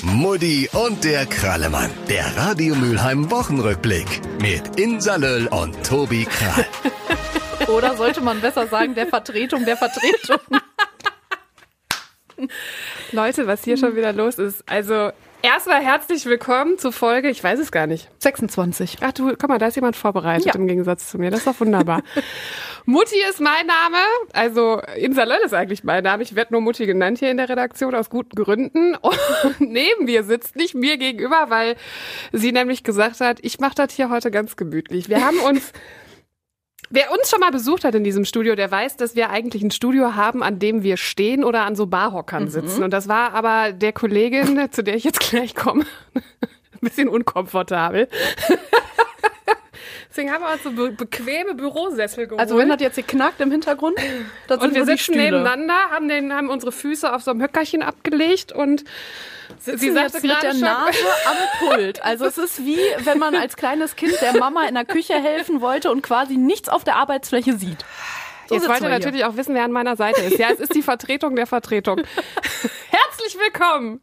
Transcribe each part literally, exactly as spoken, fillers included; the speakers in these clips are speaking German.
Mutti und der Krallemann. Der Radio Mülheim Wochenrückblick mit Insa Löll und Tobi Krahl. Oder sollte man besser sagen, der Vertretung der Vertretung. Leute, was hier schon wieder los ist. Also erstmal herzlich willkommen zur Folge, ich weiß es gar nicht. sechsundzwanzig. Ach du, guck mal, da ist jemand vorbereitet Ja. im Gegensatz zu mir. Das ist doch wunderbar. Mutti ist mein Name. Also Insa Löll ist eigentlich mein Name. Ich werde nur Mutti genannt hier in der Redaktion aus guten Gründen. Und neben mir sitzt nicht mir gegenüber, weil sie nämlich gesagt hat, ich mache das hier heute ganz gemütlich. Wir haben uns... Wer uns schon mal besucht hat in diesem Studio, der weiß, dass wir eigentlich ein Studio haben, an dem wir stehen oder an so Barhockern mhm. sitzen. Und das war aber der Kollegin, zu der ich jetzt gleich komme, ein bisschen unkomfortabel. Deswegen haben wir uns so be- bequeme Bürosessel geholt. Also wenn das jetzt hier knackt im Hintergrund, das und sind wir nur die sitzen Stühle. nebeneinander, haben, den, haben unsere Füße auf so einem Höckerchen abgelegt und Sitzen sie sagte jetzt mit gerade der schon, Nase am Pult. Also es ist wie, wenn man als kleines Kind der Mama in der Küche helfen wollte und quasi nichts auf der Arbeitsfäche sieht. So jetzt sitzen wollt ihr wir hier. natürlich auch wissen, wer an meiner Seite ist. Ja, es ist die Vertretung der Vertretung. Herzlich willkommen!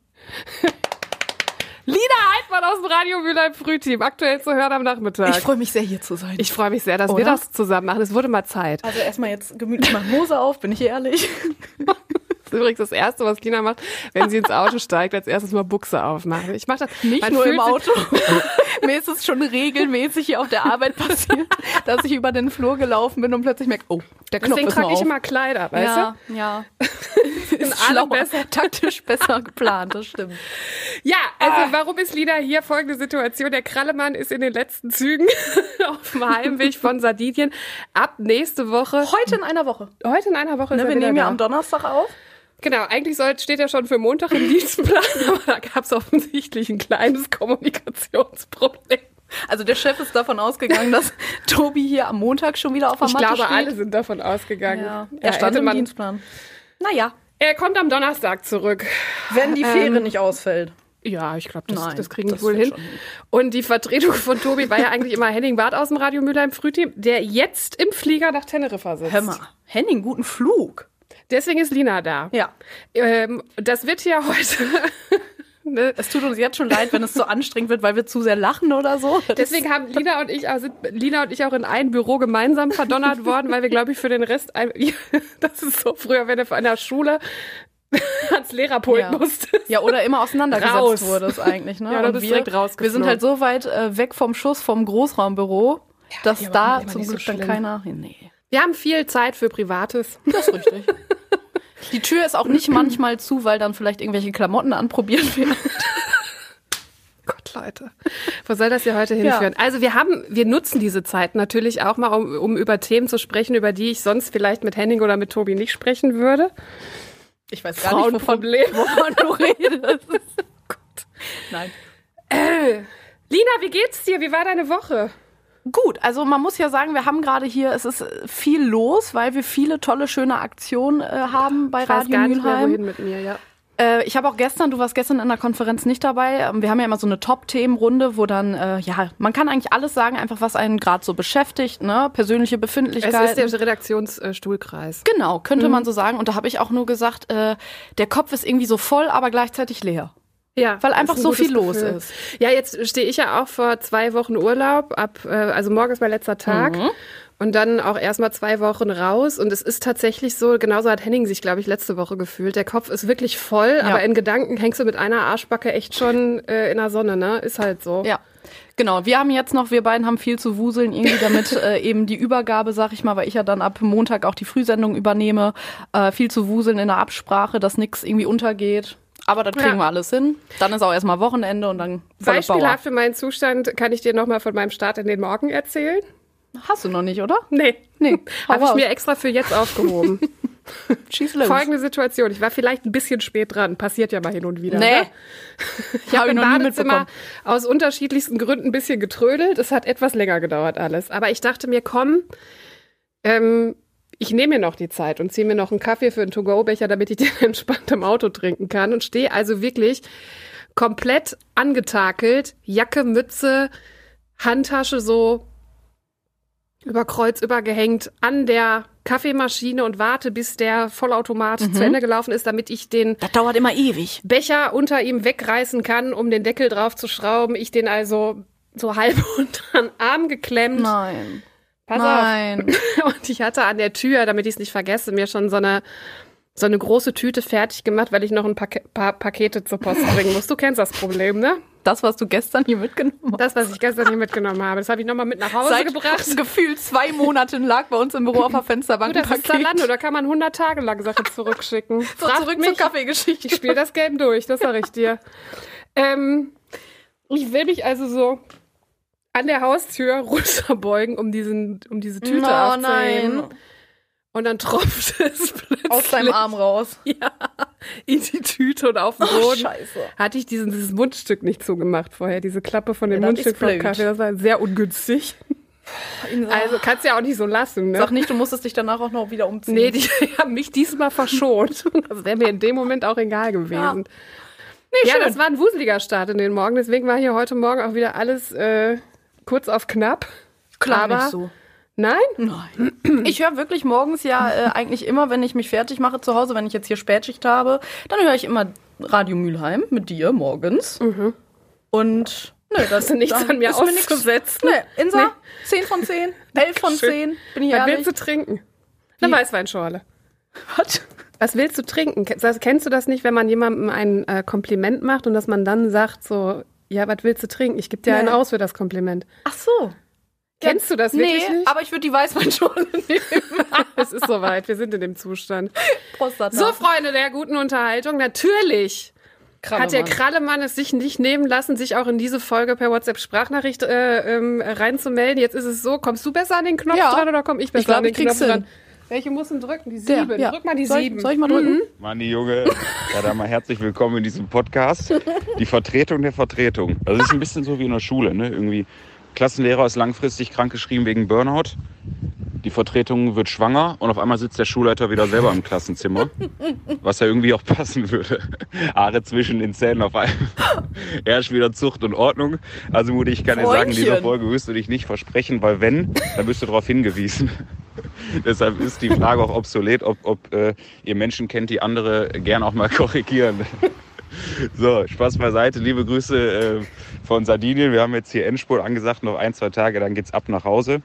Lina Heidmann aus dem Radio Mülheim Frühteam, aktuell zu hören am Nachmittag. Ich freue mich sehr, hier zu sein. Ich freue mich sehr, dass wir Oder? das zusammen machen. Es wurde mal Zeit. Also erstmal jetzt gemütlich machen Hose auf, bin ich ehrlich. Das ist übrigens das Erste, was Lina macht, wenn sie ins Auto steigt, als erstes mal Buchse aufmachen. Ich mache das Nicht man nur fühlt im sich- Auto. Mir ist es schon regelmäßig hier auf der Arbeit passiert, dass ich über den Flur gelaufen bin und plötzlich merke, oh, der Knopf Deswegen ist mal trage ich auf. immer Kleider, weißt ja, ja. du? Ist alle schlauer, besser. taktisch besser geplant, das stimmt. Ja, also Ah. warum ist Lina hier? Folgende Situation. Der Krallemann ist in den letzten Zügen auf dem Heimweg von Sardinien. Ab nächste Woche, Heute in einer Woche. heute in einer Woche ist Ne, er wir wieder nehmen ja da. am Donnerstag auf. Genau, eigentlich soll, steht ja schon für Montag im Dienstplan, aber da gab es offensichtlich ein kleines Kommunikationsproblem. Also der Chef ist davon ausgegangen, dass Tobi hier am Montag schon wieder auf der Ich Matte glaube, steht. alle sind davon ausgegangen. Ja. Ja, Er stand hätte im man- Dienstplan. Naja, Er kommt am Donnerstag zurück. wenn die Fähre Ähm, nicht ausfällt. Ja, ich glaube, das, Nein, das kriegen wir das wohl wird hin. schon hin. Und die Vertretung von Tobi war ja eigentlich immer Henning Barth aus dem Radio Mülheim Frühteam, der jetzt im Flieger nach Teneriffa sitzt. Hör mal, Henning, guten Flug. Deswegen ist Lina da. Ja, Ähm, das wird hier heute... ne? es tut uns jetzt schon leid, wenn es so anstrengend wird, weil wir zu sehr lachen oder so. Das Deswegen haben Lina und ich, also sind Lina und ich auch in ein Büro gemeinsam verdonnert worden, weil wir, glaube ich, für den Rest, ein, das ist so früher, wenn du von einer Schule ans Lehrerpult Ja. musstest. Ja, oder immer auseinandergesetzt Raus. wurde es eigentlich. Ne? Ja, da Und bist du wir, direkt rausgeflogen. wir sind halt so weit äh, weg vom Schuss vom Großraumbüro, dass die aber da immer zum nicht so Glück dann schlimm. keiner... Nee, Wir haben viel Zeit für Privates. das ist richtig. Die Tür ist auch nicht manchmal zu, weil dann vielleicht irgendwelche Klamotten anprobiert werden. Gott, Leute. Wo soll das hier heute hinführen? Also wir haben, wir nutzen diese Zeit natürlich auch mal, um, um über Themen zu sprechen, über die ich sonst vielleicht mit Henning oder mit Tobi nicht sprechen würde. Ich weiß gar nicht, wovon, Frauenproblem. wovon du redest. Gott. Nein. Lina, wie geht's dir? Wie war deine Woche? Gut, also man muss ja sagen, wir haben gerade hier, es ist viel los, weil wir viele tolle, schöne Aktionen äh, haben bei Ich weiß Radio gar nicht mehr, Mülheim. wohin mit mir, ja. Äh, ich habe auch gestern, du warst gestern in der Konferenz nicht dabei, ähm, wir haben ja immer so eine Top-Themenrunde, wo dann, äh, ja, man kann eigentlich alles sagen, einfach was einen gerade so beschäftigt, ne, persönliche Es Befindlichkeiten. ist der Redaktionsstuhlkreis. Genau, könnte man so sagen. Und da habe ich auch nur gesagt, äh, der Kopf ist irgendwie so voll, aber gleichzeitig leer. Ja, Weil das einfach ist ein so gutes viel los Gefühl. ist. Ja, jetzt stehe ich ja auch vor zwei Wochen Urlaub. Ab, äh, also morgen ist mein letzter Tag. Mhm. Und dann auch erstmal zwei Wochen raus. Und es ist tatsächlich so, genauso hat Henning sich, glaube ich, letzte Woche gefühlt. Der Kopf ist wirklich voll, Ja. aber in Gedanken hängst du mit einer Arschbacke echt schon äh, in der Sonne, ne? Ist halt so. Ja, genau. Wir haben jetzt noch, wir beiden haben viel zu wuseln, irgendwie damit äh, eben die Übergabe, sag ich mal, weil ich ja dann ab Montag auch die Frühsendung übernehme, äh, viel zu wuseln in der Absprache, dass nichts irgendwie untergeht. Aber das kriegen Ja. wir alles hin. Dann ist auch erstmal Wochenende und dann volle Power. Beispielhaft für meinen Zustand kann ich dir nochmal von meinem Start in den Morgen erzählen. Hast du noch nicht, oder? Nee. Nee. hau Habe ich raus. mir extra für jetzt aufgehoben. Schieß los. Folgende Situation. Ich war vielleicht ein bisschen spät dran. Passiert ja mal hin und wieder. Nee. Ne? Ich habe ich im noch nie Badezimmer mitbekommen. aus unterschiedlichsten Gründen ein bisschen getrödelt. Es hat etwas länger gedauert alles. Aber ich dachte mir, komm, ähm, ich nehme mir noch die Zeit und ziehe mir noch einen Kaffee für einen To-Go-Becher, damit ich den entspannt im Auto trinken kann. Und stehe also wirklich komplett angetakelt. Jacke, Mütze, Handtasche so über Kreuz übergehängt an der Kaffeemaschine und warte, bis der Vollautomat mhm. zu Ende gelaufen ist, damit ich den das dauert immer ewig. Becher unter ihm wegreißen kann, um den Deckel drauf zu schrauben. Ich den also so halb unter den Arm geklemmt. Nein. Pass Nein. auf. Und ich hatte an der Tür, damit ich es nicht vergesse, mir schon so eine so eine große Tüte fertig gemacht, weil ich noch ein Pake- paar Pakete zur Post bringen muss. Du kennst das Problem, ne? Das, was du gestern hier mitgenommen hast. Das, was ich gestern hier mitgenommen habe. Das habe ich nochmal mit nach Hause Seit gebracht. Gefühlt zwei Monate lag bei uns im Büro auf der Fensterbank. Du, das ist Zalando, da kann man hundert Tage lang Sachen zurückschicken. So, zurück mich, zur Kaffeegeschichte. Ich spiele das Game durch, das sag ich dir. ähm, ich will mich also so an der Haustür runterbeugen, um, diesen, um diese Tüte oh, aufzuheben. Nein. Und dann tropft es plötzlich aus deinem Arm raus. Ja, in die Tüte und auf den Boden. Oh, scheiße. Hatte ich diesen, dieses Mundstück nicht zugemacht vorher, diese Klappe von dem ja, Mundstück vom blöd. Kaffee. Das war sehr ungünstig. Also kannst du ja auch nicht so lassen, ne? Sag nicht, du musstest dich danach auch noch wieder umziehen. Nee, die haben mich diesmal verschont. Das wäre mir in dem Moment auch egal gewesen. Ja, nee, ja schön. Das war ein wuseliger Start in den Morgen. Deswegen war hier heute Morgen auch wieder alles äh, kurz auf knapp. Klar, aber nicht so. Nein? Nein. Ich höre wirklich morgens ja äh, eigentlich immer, wenn ich mich fertig mache zu Hause, wenn ich jetzt hier Spätschicht habe, dann höre ich immer Radio Mülheim mit dir morgens. Mhm. Und nö, das ist nichts an mir auszusetzen. Nee, Insa, nee. zehn von zehn, elf von zehn, bin ich Was ehrlich. willst du trinken? Eine Weißweinschorle. Was? Was willst du trinken? Kennst du das nicht, wenn man jemandem ein äh, Kompliment macht und dass man dann sagt so, ja, was willst du trinken? Ich gebe dir nee. einen aus für das Kompliment. Ach so. Kennst du das wirklich nee, nicht? Aber ich würde die Weißweinschorle nehmen. Es ist soweit, wir sind in dem Zustand. Prostata. So, Freunde der guten Unterhaltung, natürlich Krallemann. Hat der Krallemann es sich nicht nehmen lassen, sich auch in diese Folge per WhatsApp-Sprachnachricht äh, ähm, reinzumelden. Jetzt ist es so, kommst du besser an den Knopf ja. dran oder komm ich besser ich glaub, an den ich Knopf dran? Hin. Welche muss denn drücken? Die sieben. Der, ja. Drück mal die soll sieben. Ich, soll ich mal drücken? Mhm. Manni, Junge, ja, da mal herzlich willkommen in diesem Podcast. Die Vertretung der Vertretung. Also es ist ein bisschen so wie in der Schule, ne? Irgendwie Klassenlehrer ist langfristig krankgeschrieben wegen Burnout. Die Vertretung wird schwanger und auf einmal sitzt der Schulleiter wieder selber im Klassenzimmer. Was ja irgendwie auch passen würde. Haare zwischen den Zähnen auf einmal. Erst wieder Zucht und Ordnung. Also Mutti, ich kann dir sagen, in dieser Folge wirst du dich nicht versprechen, weil wenn, dann wirst du darauf hingewiesen. Deshalb ist die Frage auch obsolet, ob, ob äh, ihr Menschen kennt, die andere gern auch mal korrigieren. So, Spaß beiseite. Liebe Grüße äh, von Sardinien. Wir haben jetzt hier Endspurt angesagt, noch ein, zwei Tage, dann geht's ab nach Hause.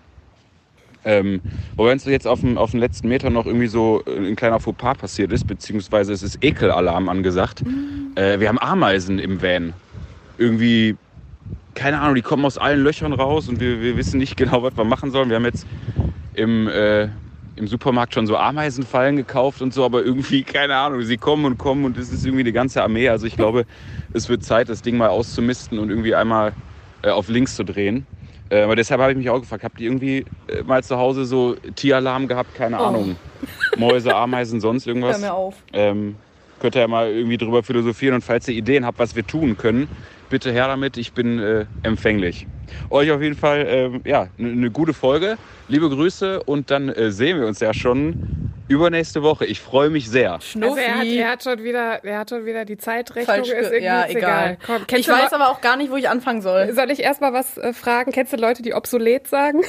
Ähm, wobei uns jetzt auf den, auf den letzten Meter noch irgendwie so ein kleiner Fauxpas passiert ist, beziehungsweise es ist Ekelalarm angesagt. Mhm. Äh, wir haben Ameisen im Van. Irgendwie, keine Ahnung, die kommen aus allen Löchern raus und wir, wir wissen nicht genau, was wir machen sollen. Wir haben jetzt im, äh, im Supermarkt schon so Ameisenfallen gekauft und so, aber irgendwie, keine Ahnung, sie kommen und kommen und es ist irgendwie eine ganze Armee. Also ich glaube, es wird Zeit, das Ding mal auszumisten und irgendwie einmal äh, auf links zu drehen. Äh, aber deshalb habe ich mich auch gefragt, habt ihr irgendwie äh, mal zu Hause so Tieralarm gehabt? Keine oh. Ahnung. Mäuse, Ameisen, sonst irgendwas? Hör mir auf. Ähm, könnt ihr ja mal irgendwie drüber philosophieren und falls ihr Ideen habt, was wir tun können, bitte her damit, ich bin äh, empfänglich. Euch auf jeden Fall äh, ja, eine ne gute Folge. Liebe Grüße und dann äh, sehen wir uns ja schon übernächste Woche. Ich freue mich sehr. Also er, hat, er, hat schon wieder, er hat schon wieder die Zeitrechnung. Falsch, ist irgendwie ja, egal. egal. Komm, ich weiß aber auch gar nicht, wo ich anfangen soll. Soll ich erst mal was äh, fragen? Kennst du Leute, die obsolet sagen?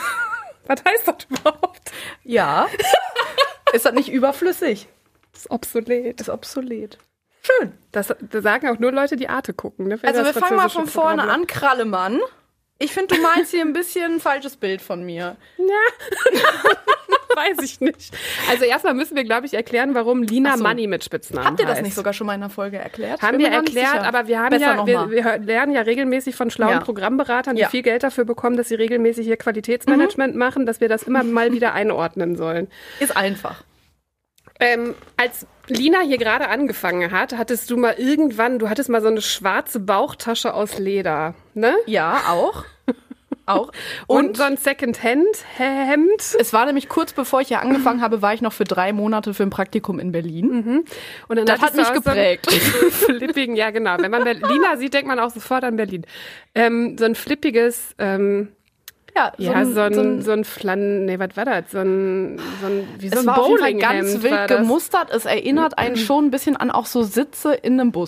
Was heißt das überhaupt? Ja. Ist das nicht überflüssig? Das ist obsolet. Das ist obsolet. Schön. Das, das sagen auch nur Leute, die Arte gucken. Ne? Also wir fangen mal von vorne an. Krallemann. Ich finde, du meinst hier ein bisschen ein falsches Bild von mir. Ja. Weiß ich nicht. Also erstmal müssen wir, glaube ich, erklären, warum Lina so. Money mit Spitznamen Habt ihr das heißt. nicht sogar schon mal in einer Folge erklärt? Haben wir erklärt, aber wir haben ja, wir, wir lernen ja regelmäßig von schlauen ja. Programmberatern, die ja. viel Geld dafür bekommen, dass sie regelmäßig hier Qualitätsmanagement mhm. machen, dass wir das immer mal wieder einordnen sollen. Ist einfach. Ähm, als Lina hier gerade angefangen hat, hattest du mal irgendwann, du hattest mal so eine schwarze Bauchtasche aus Leder, ne? Ja, auch. Auch. Und, und so ein Second-Hand-Hemd. Es war nämlich kurz bevor ich hier angefangen habe, war ich noch für drei Monate für ein Praktikum in Berlin. Mhm. Und dann das hat mich geprägt. So flippigen, ja genau. Wenn man Lina sieht, denkt man auch sofort an Berlin. Ähm, so ein flippiges, ähm, ja, so ja, ein, so ein, so ein, so ein Flan, nee, was war das? So ein, so ein, wie so es ein war auf jeden Fall Bowlinghemd. ganz wild gemustert. Es erinnert einen schon ein bisschen an auch so Sitze in einem Bus.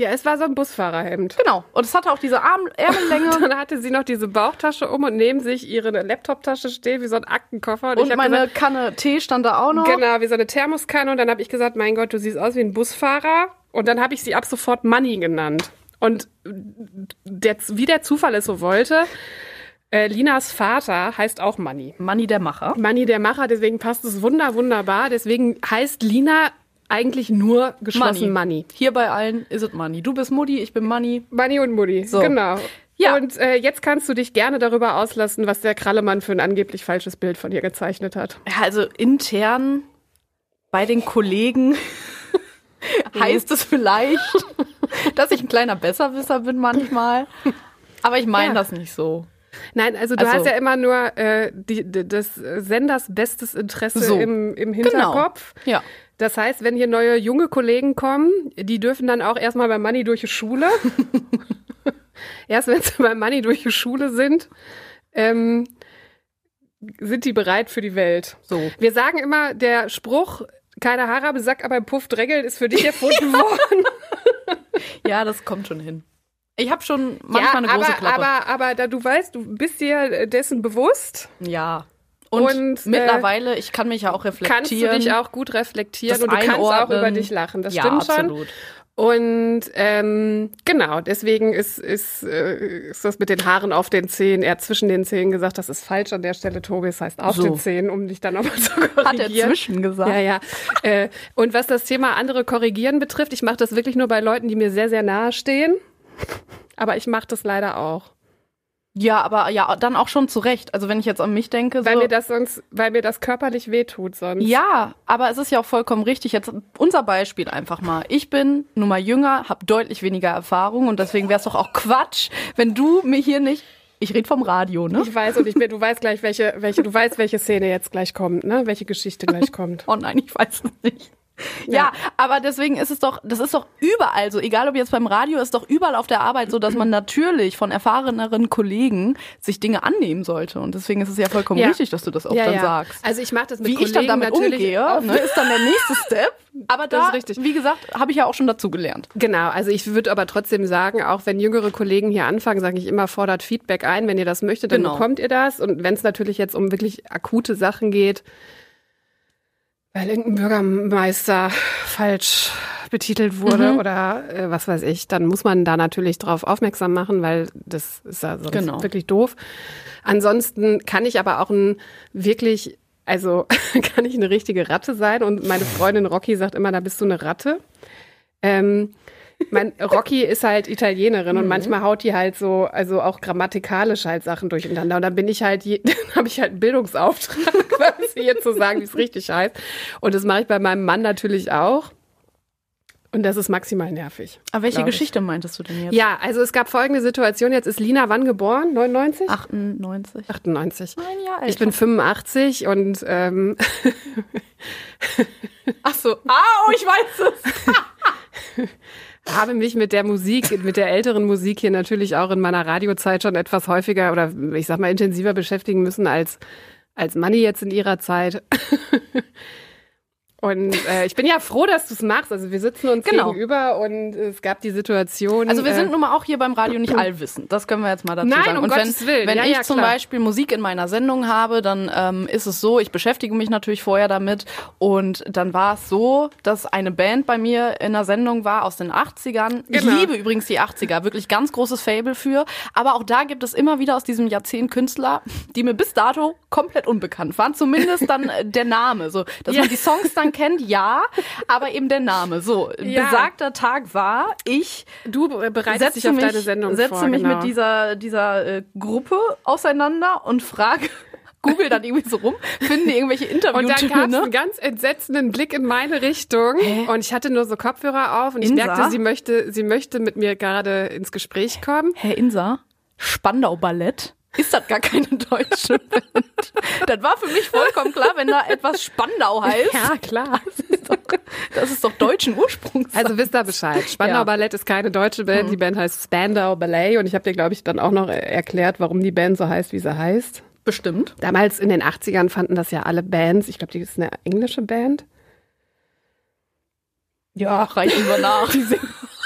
Ja, es war so ein Busfahrerhemd. Genau. Und es hatte auch diese Arm Ärmellänge. Und dann hatte sie noch diese Bauchtasche um und neben sich ihre Laptoptasche stehen, wie so ein Aktenkoffer. Und, Und ich hab meine gesagt, Kanne Tee stand da auch noch. genau, wie so eine Thermoskanne. Und dann habe ich gesagt, mein Gott, du siehst aus wie ein Busfahrer. Und dann habe ich sie ab sofort Manni genannt. Und der, wie der Zufall es so wollte, äh, Linas Vater heißt auch Manni. Manni der Macher. Manni der Macher, deswegen passt es wunder, wunderbar. Deswegen heißt Lina eigentlich nur geschlossen Manni. Hier bei allen ist es Manni. Du bist Mutti, ich bin Manni. Manni und Mutti, So. genau. Ja. Und äh, jetzt kannst du dich gerne darüber auslassen, was der Krallemann für ein angeblich falsches Bild von ihr gezeichnet hat. Ja, also intern bei den Kollegen heißt es vielleicht, dass ich ein kleiner Besserwisser bin manchmal. Aber ich meine Ja. das nicht so. Nein, also du Also- hast ja immer nur äh, die, die, des Senders bestes Interesse So. im, im Hinterkopf. Ja. Das heißt, wenn hier neue junge Kollegen kommen, die dürfen dann auch erstmal bei Manni durch die Schule. Erst wenn sie bei Manni durch die Schule sind, ähm, sind die bereit für die Welt. So. Wir sagen immer, der Spruch, keine Haare am Sack, aber im Puff drängelt, ist für dich erfunden worden. Ja, das kommt schon hin. Ich habe schon manchmal eine große aber, Klappe. aber, aber da du weißt, du bist dir dessen bewusst, ja. Und, Und, äh, mittlerweile, ich kann mich ja auch kannst du reflektieren. dich auch gut reflektieren das und du kannst auch einordnen. über dich lachen. Das ja, stimmt schon. absolut. Und ähm, genau, deswegen ist, ist, äh, ist das mit den Haaren auf den Zehen, eher zwischen den Zehen gesagt, das ist falsch an der Stelle, Tobi, es heißt auf So. den Zehen, um dich dann nochmal zu korrigieren. Hat er zwischen gesagt. Ja, ja. Äh, und was das Thema andere korrigieren betrifft, ich mache das wirklich nur bei Leuten, die mir sehr, sehr nahe stehen. Aber ich mache das leider auch. Ja, aber ja, dann auch schon zurecht. Also wenn ich jetzt an mich denke, Weil so, mir das sonst, weil mir das körperlich wehtut sonst. ja, aber es ist ja auch vollkommen richtig. Jetzt unser Beispiel einfach mal. Ich bin nun mal jünger, habe deutlich weniger Erfahrung und deswegen wäre es doch auch Quatsch, wenn du mir hier nicht. Ich rede vom Radio, ne? Ich weiß und ich bin, du weißt gleich, welche, welche, du weißt, welche Szene jetzt gleich kommt, ne? Welche Geschichte gleich kommt. Oh nein, ich weiß es nicht. Ja. ja, aber deswegen ist es doch, das ist doch überall so, egal ob jetzt beim Radio, ist doch überall auf der Arbeit so, dass man natürlich von erfahreneren Kollegen sich Dinge annehmen sollte. Und deswegen ist es ja vollkommen Ja. richtig, dass du das auch Ja, dann ja. sagst. Also ich mache das mit Wie Kollegen ich dann damit natürlich umgehe, auch- ne, ist dann der nächste Step. Aber Das da, ist richtig. wie gesagt, habe ich ja auch schon dazu gelernt. Genau, also ich würde aber trotzdem sagen, auch wenn jüngere Kollegen hier anfangen, sage ich immer, fordert Feedback ein. Wenn ihr das möchtet, dann Genau. bekommt ihr das. Und wenn es natürlich jetzt um wirklich akute Sachen geht, weil irgendein Bürgermeister falsch betitelt wurde Mhm. oder äh, was weiß ich, dann muss man da natürlich drauf aufmerksam machen, weil das ist ja sonst Genau. wirklich doof. Ansonsten kann ich aber auch ein wirklich, also kann ich eine richtige Ratte sein und meine Freundin Rocky sagt immer, da bist du eine Ratte. Ähm, mein Rocky ist halt Italienerin und manchmal haut die halt so, also auch grammatikalisch halt Sachen durcheinander. Und dann bin ich halt, je- dann habe ich halt einen Bildungsauftrag, quasi hier zu sagen, wie es richtig heißt. Und das mache ich bei meinem Mann natürlich auch. Und das ist maximal nervig. Aber welche glaub ich. Geschichte meintest du denn jetzt? Ja, also es gab folgende Situation. Jetzt ist Lina wann geboren? neunundneunzig? achtundneunzig. achtundneunzig. Ein Jahr älter. Ich bin fünfundachtzig und ähm, Ach so. Ah, oh, ich weiß es. habe mich mit der Musik, mit der älteren Musik hier natürlich auch in meiner Radiozeit schon etwas häufiger oder ich sag mal intensiver beschäftigen müssen als, als Manni jetzt in ihrer Zeit. Und äh, ich bin ja froh, dass du es machst. Also wir sitzen uns Genau. gegenüber und es gab die Situation. Also wir äh, sind nun mal auch hier beim Radio nicht allwissend. Das können wir jetzt mal dazu Nein, sagen. um Und Gottes wenn, Willen. wenn Ja, ich ja, zum klar. Beispiel Musik in meiner Sendung habe, dann ähm, ist es so, ich beschäftige mich natürlich vorher damit. Und dann war es so, dass eine Band bei mir in der Sendung war aus den achtzigern. Ich Genau. liebe übrigens die achtziger, wirklich ganz großes Fable für. Aber auch da gibt es immer wieder aus diesem Jahrzehnt Künstler, die mir bis dato komplett unbekannt waren. Zumindest dann äh, der Name. So, dass Ja. man die Songs dann kennt, ja, aber eben der Name. So, Ja. besagter Tag war, ich du bereitest dich auf deine Sendung setze vor. mich genau. mit dieser, dieser äh, Gruppe auseinander und frage, google dann irgendwie so rum, finde irgendwelche Und dann gab es Interviewtöne. einen ganz entsetzenden Blick in meine Richtung und ich hatte nur so Kopfhörer auf und ich Insa? merkte, sie möchte, sie möchte mit mir gerade ins Gespräch kommen. Herr Insa, Spandau Ballett? Ist das gar keine deutsche Band? Das war für mich vollkommen klar, wenn da etwas Spandau heißt. Ja, klar. Das ist doch, das ist doch deutschen Ursprungs. Also wisst ihr Bescheid. Spandau Ja. Ballett ist keine deutsche Band. Die Band heißt Spandau Ballet und ich habe dir, glaube ich, dann auch noch erklärt, warum die Band so heißt, wie sie heißt. Bestimmt. Damals in den achtzigern fanden das ja alle Bands. Ich glaube, die ist eine englische Band. Ja, reichen wir nach.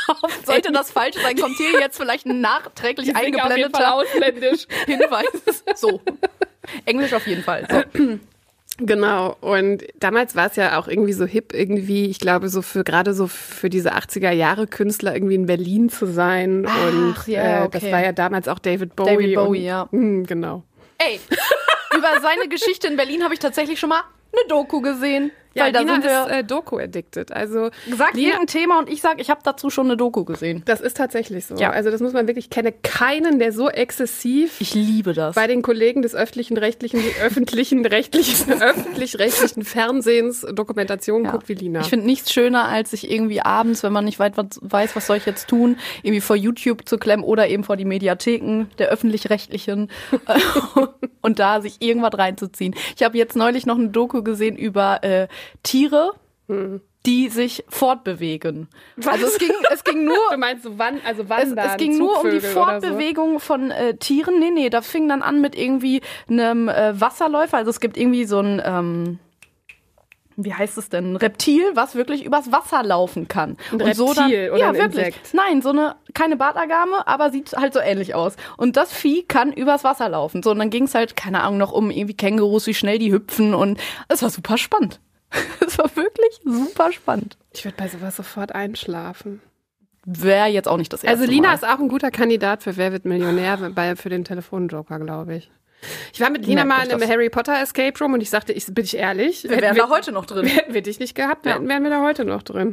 Sollte das falsch sein, kommt hier jetzt vielleicht ein nachträglich auf jeden Fall eingeblendeter ausländisch. Hinweis. So. Englisch auf jeden Fall. So. Genau. Und damals war es ja auch irgendwie so hip, irgendwie, ich glaube, so für gerade so für diese achtziger Jahre Künstler irgendwie in Berlin zu sein. Ach, und ja, äh, okay. das war ja damals auch David Bowie. David Bowie, und, ja. Mh, genau. Ey, über seine Geschichte in Berlin habe ich tatsächlich schon mal eine Doku gesehen. Ja, weil da Lina sind wir ist äh, Doku-addicted. Also sagt Lina, hier ein Thema und ich sage, ich habe dazu schon eine Doku gesehen. das ist tatsächlich so. Ja. Also das muss man wirklich, ich kenne keinen, der so exzessiv Ich liebe das. bei den Kollegen des öffentlichen rechtlichen, öffentlichen, rechtlichen, öffentlich-rechtlichen Fernsehens Dokumentation Ja. guckt wie Lina. Ich finde nichts schöner, als sich irgendwie abends, wenn man nicht weit was weiß, was soll ich jetzt tun, irgendwie vor YouTube zu klemmen oder eben vor die Mediatheken der öffentlich-rechtlichen und da sich irgendwas reinzuziehen. Ich habe jetzt neulich noch eine Doku gesehen über äh, Tiere, Hm. die sich fortbewegen. Was? Also es ging, es ging nur Du meinst so wann, also Es, wandern, es ging nur um die Zugvögel oder so? Fortbewegung von äh, Tieren. Nee, nee, das fing dann an mit irgendwie einem äh, Wasserläufer. Also es gibt irgendwie so ein, ähm, wie heißt es denn, ein Reptil, was wirklich übers Wasser laufen kann. Ein Und so dann, Reptil oder ja, ein wirklich. Insekt? Nein, so eine, keine Bartagame, aber sieht halt so ähnlich aus. Und das Vieh kann übers Wasser laufen. So, und dann ging es halt, keine Ahnung, noch um irgendwie Kängurus, wie schnell die hüpfen. Und es war super spannend. Es war wirklich super spannend. Ich würde bei sowas sofort einschlafen. Wäre jetzt auch nicht das erste Also Lina Mal. ist auch ein guter Kandidat für Wer wird Millionär bei, für den Telefonjoker, glaube ich. Ich war mit Lina Merkt mal euch in einem das. Harry Potter Escape Room und ich sagte, ich bin ich ehrlich, Wir wären da heute noch drin. Hätten wir dich nicht gehabt, Ja. wären, wären wir da heute noch drin.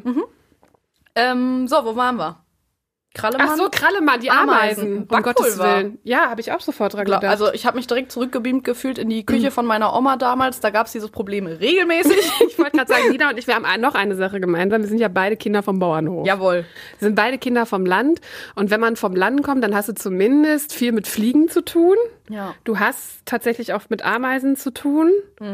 Ähm, so, wo waren wir? Krallemann? Ach so, Krallemann, die Ameisen. Ameisen. Um Backpulver. Gottes Willen. Ja, habe ich auch sofort dran Gla- gedacht. Also ich habe mich direkt zurückgebeamt gefühlt in die Küche von meiner Oma damals. Da gab es dieses Problem regelmäßig. ich wollte gerade sagen, Lina und ich, wir haben ein- noch eine Sache gemeinsam. Wir sind ja beide Kinder vom Bauernhof. Jawohl. Wir sind beide Kinder vom Land. Und wenn man vom Land kommt, dann hast du zumindest viel mit Fliegen zu tun. Ja. Du hast tatsächlich oft mit Ameisen zu tun.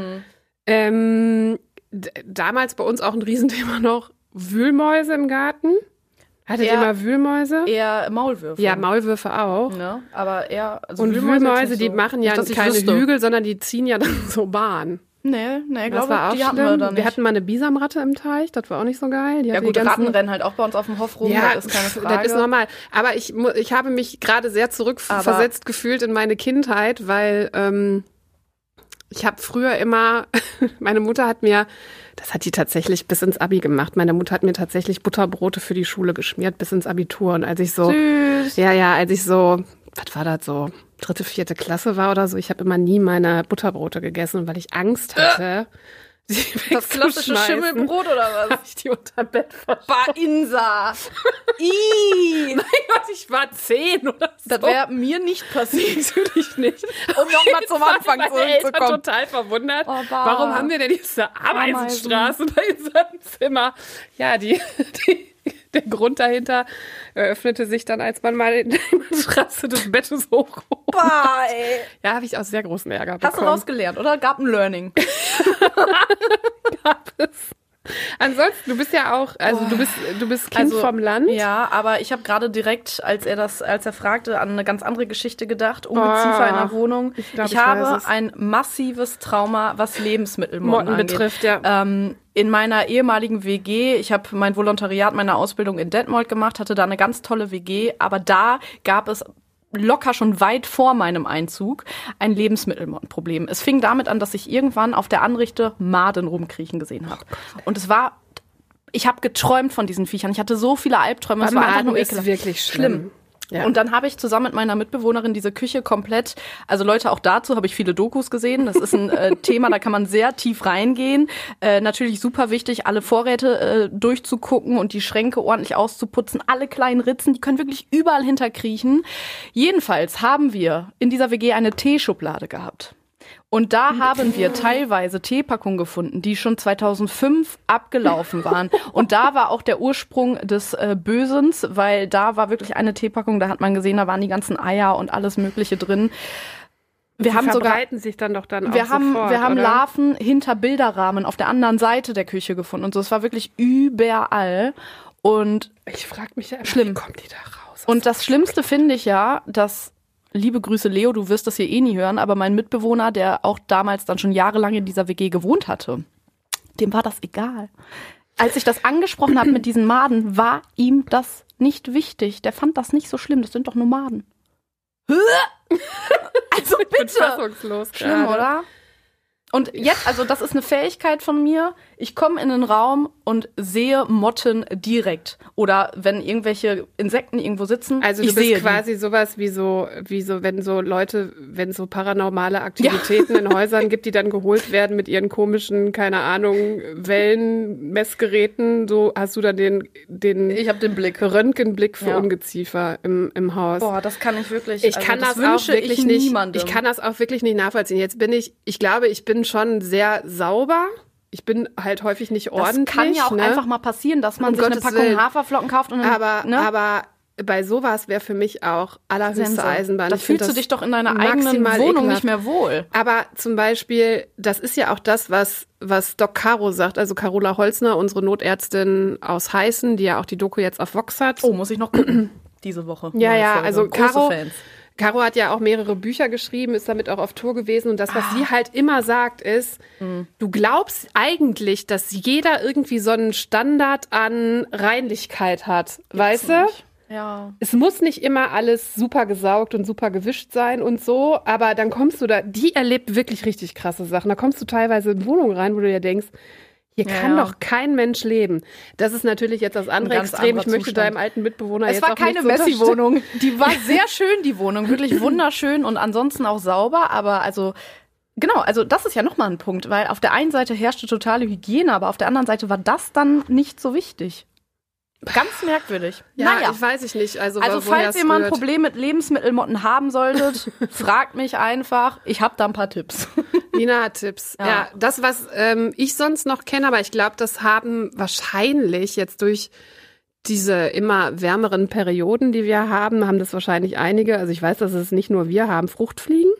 Ähm, d- damals bei uns auch ein Riesenthema noch Wühlmäuse im Garten. Hattet ihr Ja. mal Wühlmäuse? Eher Maulwürfe. Ja, Maulwürfe auch. Ne? Aber eher. Also Und Wühlmäuse Wühlmäuse, jetzt nicht die so. machen ja Nicht, dass ich keine wüsste. Hügel, sondern die ziehen ja dann so Bahn. Nee, nee, ich Das glaube, war auch die hatten schlimm. wir da nicht. hatten mal eine Bisamratte im Teich, das war auch nicht so geil. Die ja hatte gut, die ganzen- Ratten rennen halt auch bei uns auf dem Hof rum, Ja, das ist keine pff, Frage. das ist normal. Aber ich, mu- ich habe mich gerade sehr zurückversetzt gefühlt in meine Kindheit, weil ähm, ich habe früher immer, meine Mutter hat mir, das hat die tatsächlich bis ins Abi gemacht, meine Mutter hat mir tatsächlich Butterbrote für die Schule geschmiert bis ins Abitur. Und als ich so, Süß. ja, ja, als ich so, was war das so, dritte, vierte Klasse war oder so, ich habe immer nie meine Butterbrote gegessen, weil ich Angst hatte, die Das klassische wegzuschmeißen. Schimmelbrot oder was? Hab ich die unter Bett versteckt. Bah, Insa. Ih. Mein Gott, ich war zehn oder so. Das wäre mir nicht passiert. natürlich nicht. Um nochmal zum Anfang meine Eltern zurückzukommen. total verwundert. Oh, bah. Warum haben wir denn diese Ameisenstraße bei unserem Zimmer? Ja, die, die, der Grund dahinter eröffnete sich dann, als man mal in der Matratze des Bettes hochhob. Bah, ey. Ja, habe ich aus sehr großen Ärger Hast du bekommen. rausgelernt, oder? Gab ein Learning. Gab es. Ansonsten, du bist ja auch, also du bist, du bist Kind Also, vom Land. Ja, aber ich habe gerade direkt, als er das, als er fragte, an eine ganz andere Geschichte gedacht. Ungeziefer Oh, in der Wohnung. ich Ich, glaub, ich habe weiß es. ein massives Trauma, was Lebensmittelmotten Motten angeht. betrifft, ja. Ähm, in meiner ehemaligen W G, ich habe mein Volontariat, meine Ausbildung in Detmold gemacht, hatte da eine ganz tolle W G, aber da gab es locker schon weit vor meinem Einzug ein Lebensmittelmottenproblem. Es fing damit an, dass ich irgendwann auf der Anrichte Maden rumkriechen gesehen habe. Und es war, ich habe geträumt von diesen Viechern. Ich hatte so viele Albträume. Es war einfach nur ist ekelhaft. wirklich schlimm. Ja. Und dann habe ich zusammen mit meiner Mitbewohnerin diese Küche komplett, also Leute, auch dazu habe ich viele Dokus gesehen. Das ist ein äh, Thema, da kann man sehr tief reingehen. Äh, natürlich super wichtig, alle Vorräte äh, durchzugucken und die Schränke ordentlich auszuputzen. Alle kleinen Ritzen, die können wirklich überall hinterkriechen. Jedenfalls haben wir in dieser W G eine Teeschublade gehabt. Und da haben wir teilweise Teepackungen gefunden, die schon zweitausendfünf abgelaufen waren. Und da war auch der Ursprung des äh, Bösens, weil da war wirklich eine Teepackung, da hat man gesehen, da waren die ganzen Eier und alles Mögliche drin. Wir Die haben sogar, verbreiten sich dann doch dann wir auch haben, sofort, wir haben oder? Larven hinter Bilderrahmen auf der anderen Seite der Küche gefunden und so. Es war wirklich überall. Und Ich frage mich ja immer, Schlimm. wie kommen die da raus? Und das Schlimmste finde ich ja, dass, liebe Grüße Leo, du wirst das hier eh nie hören, aber mein Mitbewohner, der auch damals dann schon jahrelang in dieser W G gewohnt hatte, dem war das egal. Als ich das angesprochen habe mit diesen Maden, war ihm das nicht wichtig. Der fand das nicht so schlimm. Das sind doch Nomaden. Also bitte. Ich bin fassungslos Schlimm, gerade. oder? Und jetzt, also das ist eine Fähigkeit von mir. Ich komme in einen Raum und sehe Motten direkt. Oder wenn irgendwelche Insekten irgendwo sitzen, Also du ich bist sehe quasi sowas wie so, wie so, wenn so Leute, wenn so paranormale Aktivitäten in Häusern gibt, die dann geholt werden mit ihren komischen, keine Ahnung, Wellenmessgeräten, so hast du dann den, den die. Ich habe den Blick. Röntgenblick für Ja. Ungeziefer im, im Haus. Boah, das kann ich wirklich. Ich also kann das, das wünsche auch wirklich ich nicht. niemandem. Ich kann das auch wirklich nicht nachvollziehen. Jetzt bin ich, ich glaube, ich bin schon sehr sauber. Ich bin halt häufig nicht ordentlich. Das kann ja auch ne? einfach mal passieren, dass man Um sich eine Gottes Packung Willen. Haferflocken kauft und dann, Aber, ne? aber bei sowas wäre für mich auch allerhöchste Sense. Eisenbahn. Da Ich find fühlst du das dich doch in deiner eigenen maximal Wohnung ekelhaft. nicht mehr wohl. Aber zum Beispiel, das ist ja auch das, was, was Doc Caro sagt, also Carola Holzner, unsere Notärztin aus Heißen, die ja auch die Doku jetzt auf Vox hat. Oh, muss ich noch gucken diese Woche. Ja, Neue ja, Folge. also große Caro, Fans. Caro hat ja auch mehrere Bücher geschrieben, ist damit auch auf Tour gewesen. Und das, was sie halt immer sagt, ist, du glaubst eigentlich, dass jeder irgendwie so einen Standard an Reinlichkeit hat. Weißt du? nicht. Ja. Es muss nicht immer alles super gesaugt und super gewischt sein und so, aber dann kommst du da, die erlebt wirklich richtig krasse Sachen. Da kommst du teilweise in Wohnungen rein, wo du dir denkst, hier Ja, kann ja. doch kein Mensch leben. Das ist natürlich jetzt das andere ganz Extrem. Ich anderer möchte Zustand. deinem alten Mitbewohner Es jetzt war auch keine nichts unterstellen. Messi-Wohnung. Die war sehr schön, die Wohnung. Wirklich wunderschön und ansonsten auch sauber. Aber also, genau, also das ist ja nochmal ein Punkt. Weil auf der einen Seite herrschte totale Hygiene, aber auf der anderen Seite war das dann nicht so wichtig. Ganz merkwürdig. Ja, naja. ich weiß ich nicht. Also, Also woher falls es ihr mal ein rührt. Problem mit Lebensmittelmotten haben solltet, fragt mich einfach. Ich habe da ein paar Tipps. Nina hat Tipps. Ja, Ja. das, was ähm, ich sonst noch kenne, aber ich glaube, das haben wahrscheinlich jetzt durch diese immer wärmeren Perioden, die wir haben, haben das wahrscheinlich einige. Also ich weiß, dass es nicht nur wir haben. Fruchtfliegen.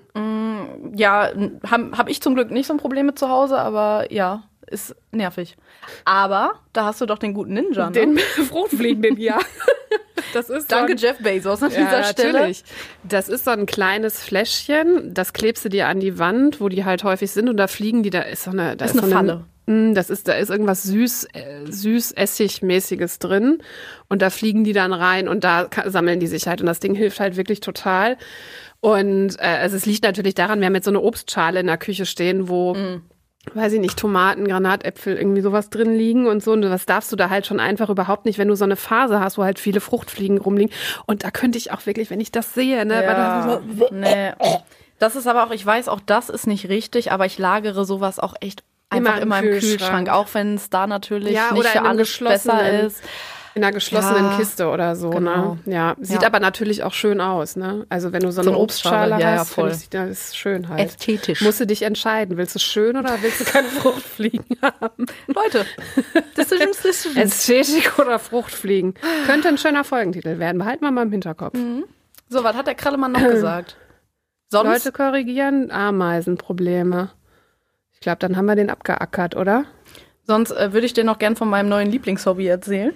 Ja, habe hab ich zum Glück nicht so ein Problem mit zu Hause, aber ja, ist nervig. Aber da hast du doch den guten Ninja, ne? Den Fruchtfliegenden, ja. Das ist Danke, so ein, Jeff Bezos an ja, dieser Stelle. natürlich. Das ist so ein kleines Fläschchen, das klebst du dir an die Wand, wo die halt häufig sind und da fliegen die, da ist so eine, da Ist ist, eine so Falle. Mm, Das ist, da ist irgendwas süß, äh, süß-essig-mäßiges drin und da fliegen die dann rein und da ka- sammeln die sich halt und das Ding hilft halt wirklich total. Und äh, also es liegt natürlich daran, wir haben jetzt so eine Obstschale in der Küche stehen, wo weiß ich nicht, Tomaten, Granatäpfel, irgendwie sowas drin liegen und so. Und das darfst du da halt schon einfach überhaupt nicht, wenn du so eine Phase hast, wo halt viele Fruchtfliegen rumliegen. Und da könnte ich auch wirklich, wenn ich das sehe, ne, weil Ja, das so, nee. Das ist aber auch, ich weiß, auch das ist nicht richtig, aber ich lagere sowas auch echt einfach Immer im immer im Kühlschrank, Kühlschrank. auch wenn es da natürlich Ja, nicht oder für in einem alles besser geschlossenen- ist. in einer geschlossenen Ja, Kiste oder so, genau. ne? Ja, sieht Ja. aber natürlich auch schön aus, ne? Also wenn du so eine, So eine Obstschale, Obstschale, ja, ja, hast, voll. finde ich, das ist schön halt. Ästhetisch. Musst du dich entscheiden, willst du schön oder willst du keine Fruchtfliegen haben? Leute, Decisions, Decisions. Ästhetik oder Fruchtfliegen? Könnte ein schöner Folgentitel werden, behalten wir mal im Hinterkopf. So, was hat der Krallemann noch gesagt? Sonst? Leute korrigieren, Ameisenprobleme. Ich glaube, dann haben wir den abgeackert, oder? Sonst äh, würde ich dir noch gern von meinem neuen Lieblingshobby erzählen.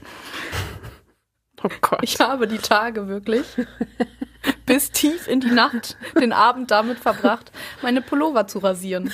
Oh Gott. Ich habe die Tage wirklich bis tief in die Nacht den Abend damit verbracht, meine Pullover zu rasieren.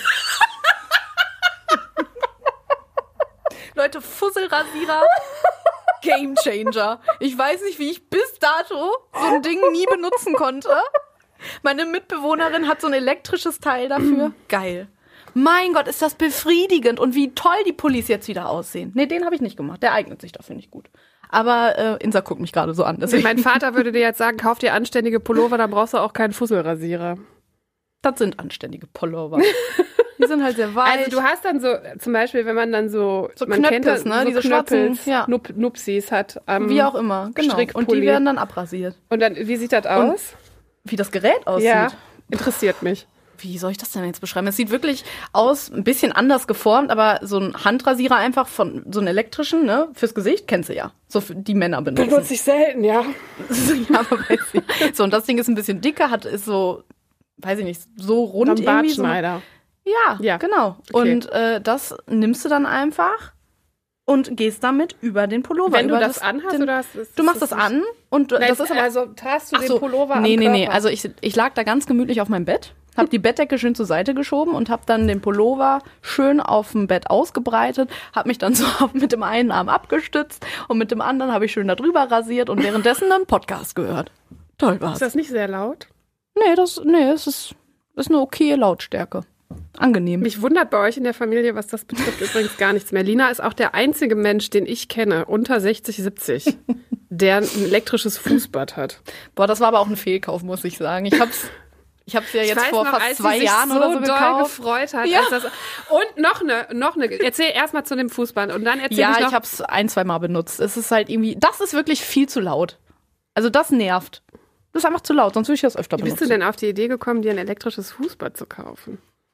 Leute, Fusselrasierer, Gamechanger. Ich weiß nicht, wie ich bis dato so ein Ding nie benutzen konnte. Meine Mitbewohnerin hat so ein elektrisches Teil dafür. Geil. Mein Gott, ist das befriedigend und wie toll die Pullis jetzt wieder aussehen. Nee, den habe ich nicht gemacht. Der eignet sich dafür nicht gut. Aber äh, Insa guckt mich gerade so an. Deswegen. Mein Vater würde dir jetzt sagen, kauf dir anständige Pullover, dann brauchst du auch keinen Fusselrasierer. Das sind anständige Pullover. Die sind halt sehr weich. Also du hast dann so, zum Beispiel, wenn man dann so, So man kennt Knöppels, das, ne? so Diese Knöppels, schwarzen, ja. Nup, Nupsis hat. am Wie auch immer, genau. Und Strickpulli. die werden dann abrasiert. Und dann, wie sieht das aus? Wie das Gerät aussieht. Ja, interessiert mich. Wie soll ich das denn jetzt beschreiben? Es sieht wirklich aus, ein bisschen anders geformt, aber so ein Handrasierer einfach von so einem elektrischen, ne, fürs Gesicht, kennst du ja. So für die Männer benutzen. Benutze ich selten, ja. Ja, aber weiß ich. So, und das Ding ist ein bisschen dicker, hat, ist so, weiß ich nicht, so rund Am irgendwie. So, Bartschneider. ja, Ja. genau. Okay. Und äh, das nimmst du dann einfach und gehst damit über den Pullover. Wenn du über das anhast, den, oder hast, ist, Du machst ist das an und du- Nein, das ist aber also trägst du Ach den so, Pullover am nee, nee, nee. Körper? Also ich, ich lag da ganz gemütlich auf meinem Bett habe die Bettdecke schön zur Seite geschoben und habe dann den Pullover schön auf dem Bett ausgebreitet, habe mich dann so mit dem einen Arm abgestützt und mit dem anderen habe ich schön da drüber rasiert und währenddessen einen Podcast gehört. Toll war's. Ist das nicht sehr laut? Nee, das, nee, es ist, ist eine okaye Lautstärke. Angenehm. Mich wundert bei euch in der Familie, was das betrifft, übrigens gar nichts mehr. Lina ist auch der einzige Mensch, den ich kenne, unter sechzig, siebzig, der ein elektrisches Fußbad hat. Boah, das war aber auch ein Fehlkauf, muss ich sagen. Ich hab's, ich hab's ja jetzt vor noch, fast zwei Jahren so oder so doll gekauft. gefreut hat. Ja. Als das, und noch eine, noch eine. Erzähl erstmal zu dem Fußbad und dann erzähl Ja, ich noch. ich hab's ein, zwei Mal benutzt. Es ist halt irgendwie, das ist wirklich viel zu laut. Also das nervt. Das ist einfach zu laut, sonst würde ich das öfter Wie benutzen. bist du denn auf die Idee gekommen, dir ein elektrisches Fußbad zu kaufen?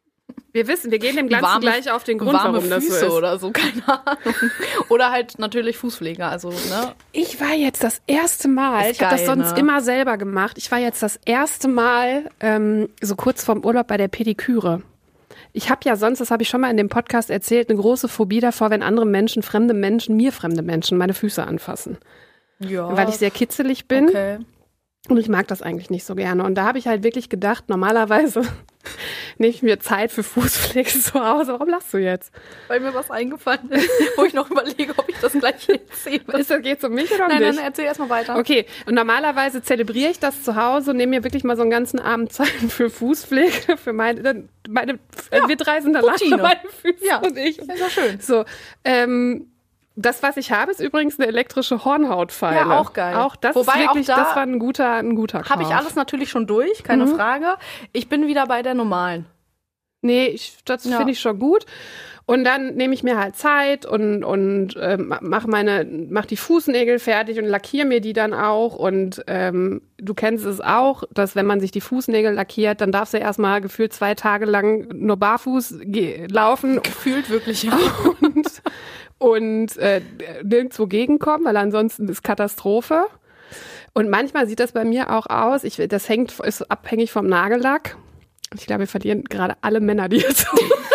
Wir wissen, wir gehen dem Ganzen Warme- gleich auf den Grund, warme warum das Füße so ist. oder so, keine Ahnung. Oder halt natürlich Fußpflege, also, ne? Ich war jetzt das erste Mal, Ist ich habe das geil, sonst ne? immer selber gemacht, ich war jetzt das erste Mal ähm, so kurz vorm Urlaub bei der Pediküre. Ich habe ja sonst, das habe ich schon mal in dem Podcast erzählt, eine große Phobie davor, wenn andere Menschen, fremde Menschen, mir fremde Menschen meine Füße anfassen. Ja. Weil ich sehr kitzelig bin. Okay. Und ich mag das eigentlich nicht so gerne. Und da habe ich halt wirklich gedacht, normalerweise nehme ich mir Zeit für Fußpflege zu Hause. Warum lachst du jetzt? Weil mir was eingefallen ist, wo ich noch überlege, ob ich das gleich erzähle. Ist das, geht's um mich oder um Nein, dich? nein, erzähl erstmal weiter. Okay, und normalerweise zelebriere ich das zu Hause und nehme mir wirklich mal so einen ganzen Abend Zeit für Fußpflege, für meine, meine, Ja, wir drei sind alleine, Routine. meine Füße Ja, und ich. ist ja schön. So, ähm, das, was ich habe, ist übrigens eine elektrische Hornhautfeile. Ja, auch geil. Auch das Wobei ist wirklich, auch da das war ein guter, ein guter Kauf. Habe ich alles natürlich schon durch, keine Mhm. Frage. Ich bin wieder bei der normalen. Nee, ich, das Ja. finde ich schon gut. Und dann nehme ich mir halt Zeit und, und ähm, mach meine, mach die Fußnägel fertig und lackiere mir die dann auch. Und ähm, du kennst es auch, dass wenn man sich die Fußnägel lackiert, dann darfst du erstmal gefühlt zwei Tage lang nur barfuß ge- laufen Gefühlt wirklich, ja. und, und äh, nirgendwo gegenkommen, weil ansonsten ist Katastrophe. Und manchmal sieht das bei mir auch aus, ich, das hängt, ist abhängig vom Nagellack. Ich glaube, wir verlieren gerade alle Männer, die jetzt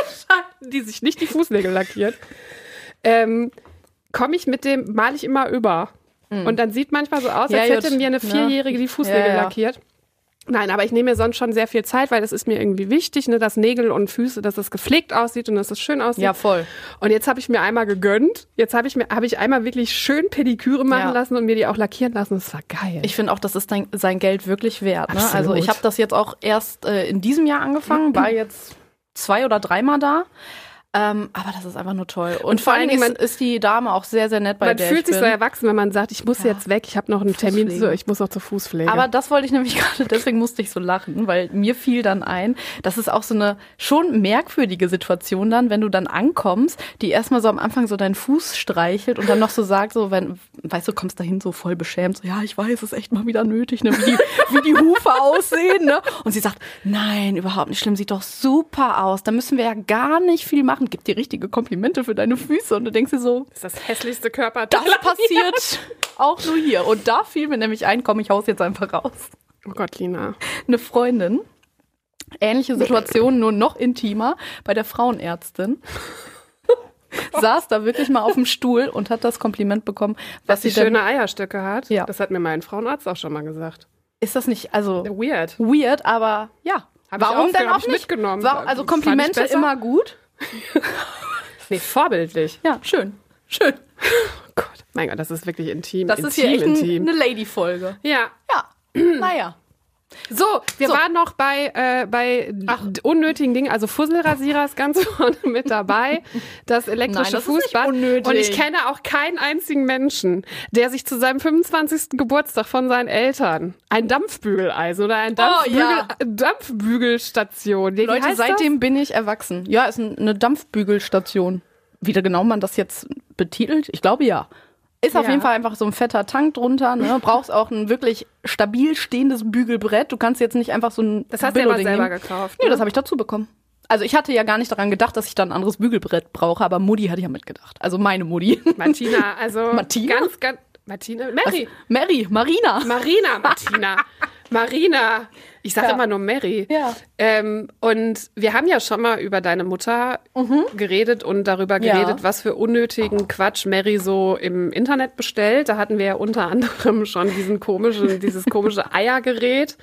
die sich nicht die Fußnägel lackiert. Ähm, komme ich mit dem, male ich immer über. Und dann sieht manchmal so aus, Ja, als gut. hätte mir eine Vierjährige die Fußnägel Ja, ja. lackiert. Nein, aber ich nehme mir sonst schon sehr viel Zeit, weil das ist mir irgendwie wichtig, ne, dass Nägel und Füße, dass es gepflegt aussieht und dass es schön aussieht. Ja, voll. Und jetzt habe ich mir einmal gegönnt. Jetzt habe ich mir habe ich einmal wirklich schön Pediküre machen Ja. lassen und mir die auch lackieren lassen. Das war geil. Ich finde auch, das ist dein, sein Geld wirklich wert. Ne? Absolut. Also ich habe das jetzt auch erst äh, in diesem Jahr angefangen, war jetzt zwei oder dreimal da. Ähm, aber das ist einfach nur toll. Und, vor allen Dingen ist, ist die Dame auch sehr, sehr nett bei man der fühlt ich sich bin. so erwachsen, wenn man sagt, ich muss Ja. jetzt weg, ich habe noch einen Termin, Fußpflege. zu, ich muss noch zur Fußpflege. Aber das wollte ich nämlich gerade, deswegen musste ich so lachen, weil mir fiel dann ein, das ist auch so eine schon merkwürdige Situation dann, wenn du dann ankommst, die erstmal so am Anfang so deinen Fuß streichelt und dann noch so sagt, so wenn, weißt du, kommst dahin so voll beschämt, so ja, ich weiß, es ist echt mal wieder nötig, ne, wie die, wie die Hufe aussehen, ne? Und sie sagt, nein, überhaupt nicht schlimm, sieht doch super aus, da müssen wir ja gar nicht viel machen, gib dir richtige Komplimente für deine Füße und du denkst dir so, das ist das hässlichste Körper. das passiert auch nur hier. Und da fiel mir nämlich ein, komm, ich haus jetzt einfach raus. Oh Gott, Lina. Eine Freundin, ähnliche Situation, nur noch intimer, bei der Frauenärztin. Saß da wirklich mal auf dem Stuhl und hat das Kompliment bekommen, was Dass sie sie denn, schöne Eierstöcke hat. Ja. Das hat mir mein Frauenarzt auch schon mal gesagt. ist das nicht, also Weird. weird, aber ja. Hab ich Warum auch- denn hab auch ich nicht? mitgenommen. War, also Fand ich Komplimente besser. immer gut. Nee, vorbildlich. Ja, schön. Schön. Oh Gott. Mein Gott, das ist wirklich intim. Das intim, ist hier echt ein, intim. eine Lady-Folge. Ja. Ja, naja. So, wir So. waren noch bei, äh, bei unnötigen Dingen. Also Fusselrasierer ist ganz vorne mit dabei. Das elektrische Nein, das ist nicht Fußbad. unnötig. Und ich kenne auch keinen einzigen Menschen, der sich zu seinem fünfundzwanzigsten Geburtstag von seinen Eltern ein Dampfbügeleisen oder ein Dampfbügel, ja. Dampfbügelstation. Wie Leute, heißt seitdem bin ich erwachsen. Ja, ist ein- eine Dampfbügelstation. Wie da genau man das jetzt betitelt? Ich glaube ja. Ist auf Ja. jeden Fall einfach so ein fetter Tank drunter. Ne? Brauchst auch ein wirklich stabil stehendes Bügelbrett. Du kannst jetzt nicht einfach so ein Das hast du ja mal Billo-Ding selber nehmen. gekauft. Nee, ne? das habe ich dazu bekommen. Also ich hatte ja gar nicht daran gedacht, dass ich dann ein anderes Bügelbrett brauche, aber Mutti hatte ja mitgedacht. Also meine Mutti. Martina, also Martina? ganz, ganz, Martina, Mary, Mary, Marina. Marina, Martina, Marina. Ich sage Ja. immer nur Mary. Ja. Ähm, und wir haben ja schon mal über deine Mutter geredet und darüber Ja. geredet, was für unnötigen Quatsch Mary so im Internet bestellt. Da hatten wir ja unter anderem schon diesen komischen, dieses komische Eiergerät.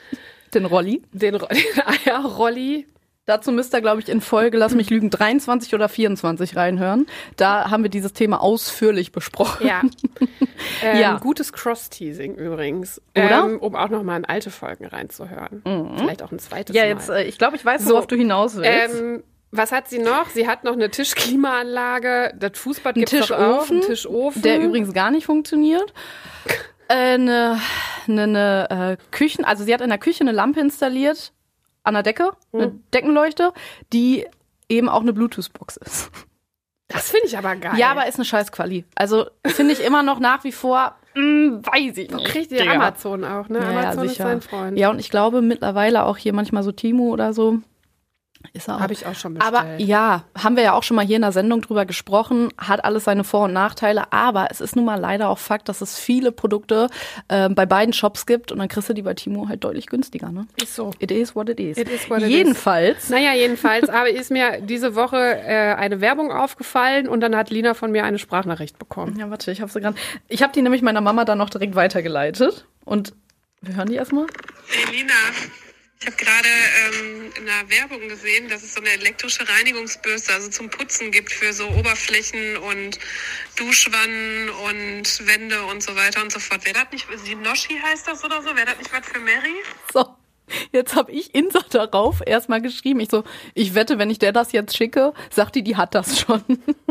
Den Rolli. Den, Ro- den Eierrolli. Dazu müsst ihr, glaube ich, in Folge, lass mich lügen, dreiundzwanzig oder vierundzwanzig reinhören. Da haben wir dieses Thema ausführlich besprochen. Ja. ähm, Ja. Gutes Cross-Teasing übrigens. Oder? Ähm, um auch nochmal in alte Folgen reinzuhören. Vielleicht auch ein zweites Ja, Mal. jetzt, äh, ich glaube, ich weiß, So, worauf du hinaus willst. Ähm, was hat sie noch? Sie hat noch eine Tischklimaanlage, das Fußbad Ein gibt's doch auch, Tischofen, einen Tischofen. der übrigens gar nicht funktioniert. Äh, Eine, eine, eine äh, Küchen, also sie hat in der Küche eine Lampe installiert, an der Decke, eine Mhm. Deckenleuchte, die eben auch eine Bluetooth-Box ist. Das finde ich aber geil. Ja, aber ist eine Scheißquali. Also finde ich immer noch nach wie vor, mh, weiß ich nicht. Kriegt ihr Digga. Amazon auch, ne? Ja, ja, Amazon ist sicher. sein Freund. Ja, und ich glaube mittlerweile auch hier manchmal so Timo oder so. Ist er auch. Habe ich auch schon bestellt. Aber ja, haben wir ja auch schon mal hier in der Sendung drüber gesprochen, hat alles seine Vor- und Nachteile, aber es ist nun mal leider auch Fakt, dass es viele Produkte äh, bei beiden Shops gibt und dann kriegst du die bei Timo halt deutlich günstiger, ne? Ist so. It is what it is. It is what it Jedenfalls. Naja, jedenfalls, aber ist mir diese Woche äh, eine Werbung aufgefallen und dann hat Lina von mir eine Sprachnachricht bekommen. Ja, warte, ich habe sie gerade. Ich habe die nämlich meiner Mama dann noch direkt weitergeleitet und wir hören die erstmal. Hey Lina, ich habe gerade ähm, in einer Werbung gesehen, dass es so eine elektrische Reinigungsbürste, also zum Putzen gibt für so Oberflächen und Duschwannen und Wände und so weiter und so fort. Wäre das nicht, Sinoshi heißt das oder so? Wäre das nicht was für Mary? So, jetzt habe ich Insa darauf erstmal geschrieben. Ich so, ich wette, wenn ich der das jetzt schicke, sagt die, die hat das schon.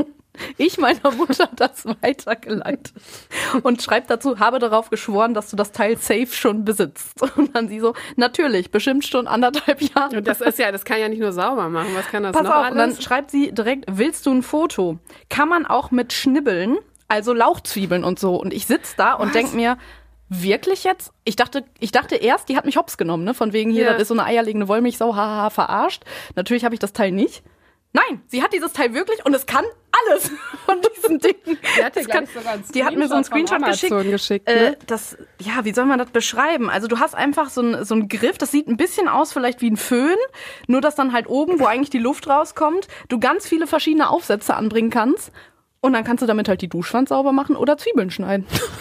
Ich meiner Mutter das weitergeleitet und schreibt dazu, habe darauf geschworen, dass du das Teil safe schon besitzt. Und dann sie so, natürlich, bestimmt schon anderthalb Jahre. Und das ist ja, das kann ja nicht nur sauber machen. Was kann das Pass noch auf, alles? und dann schreibt sie direkt, willst du ein Foto? Kann man auch mit Schnibbeln, also Lauchzwiebeln und so. Und ich sitz da und denk mir, wirklich jetzt? Ich dachte, ich dachte erst, die hat mich hops genommen, ne? Von wegen hier, Ja. das ist so eine eierlegende Wollmilchsau, haha, verarscht. Natürlich habe ich das Teil nicht. Nein, sie hat dieses Teil wirklich und es kann alles von diesen Dingen. Die hat, dir, Es glaub kann, ich, sogar einen die hat mir so einen Screenshot Screenshot von geschickt. Amazon geschickt, Äh, ne? das, ja, wie soll man das beschreiben? Also du hast einfach so einen so einen Griff, das sieht ein bisschen aus vielleicht wie ein Föhn, nur dass dann halt oben, wo eigentlich die Luft rauskommt, du ganz viele verschiedene Aufsätze anbringen kannst und dann kannst du damit halt die Duschwand sauber machen oder Zwiebeln schneiden.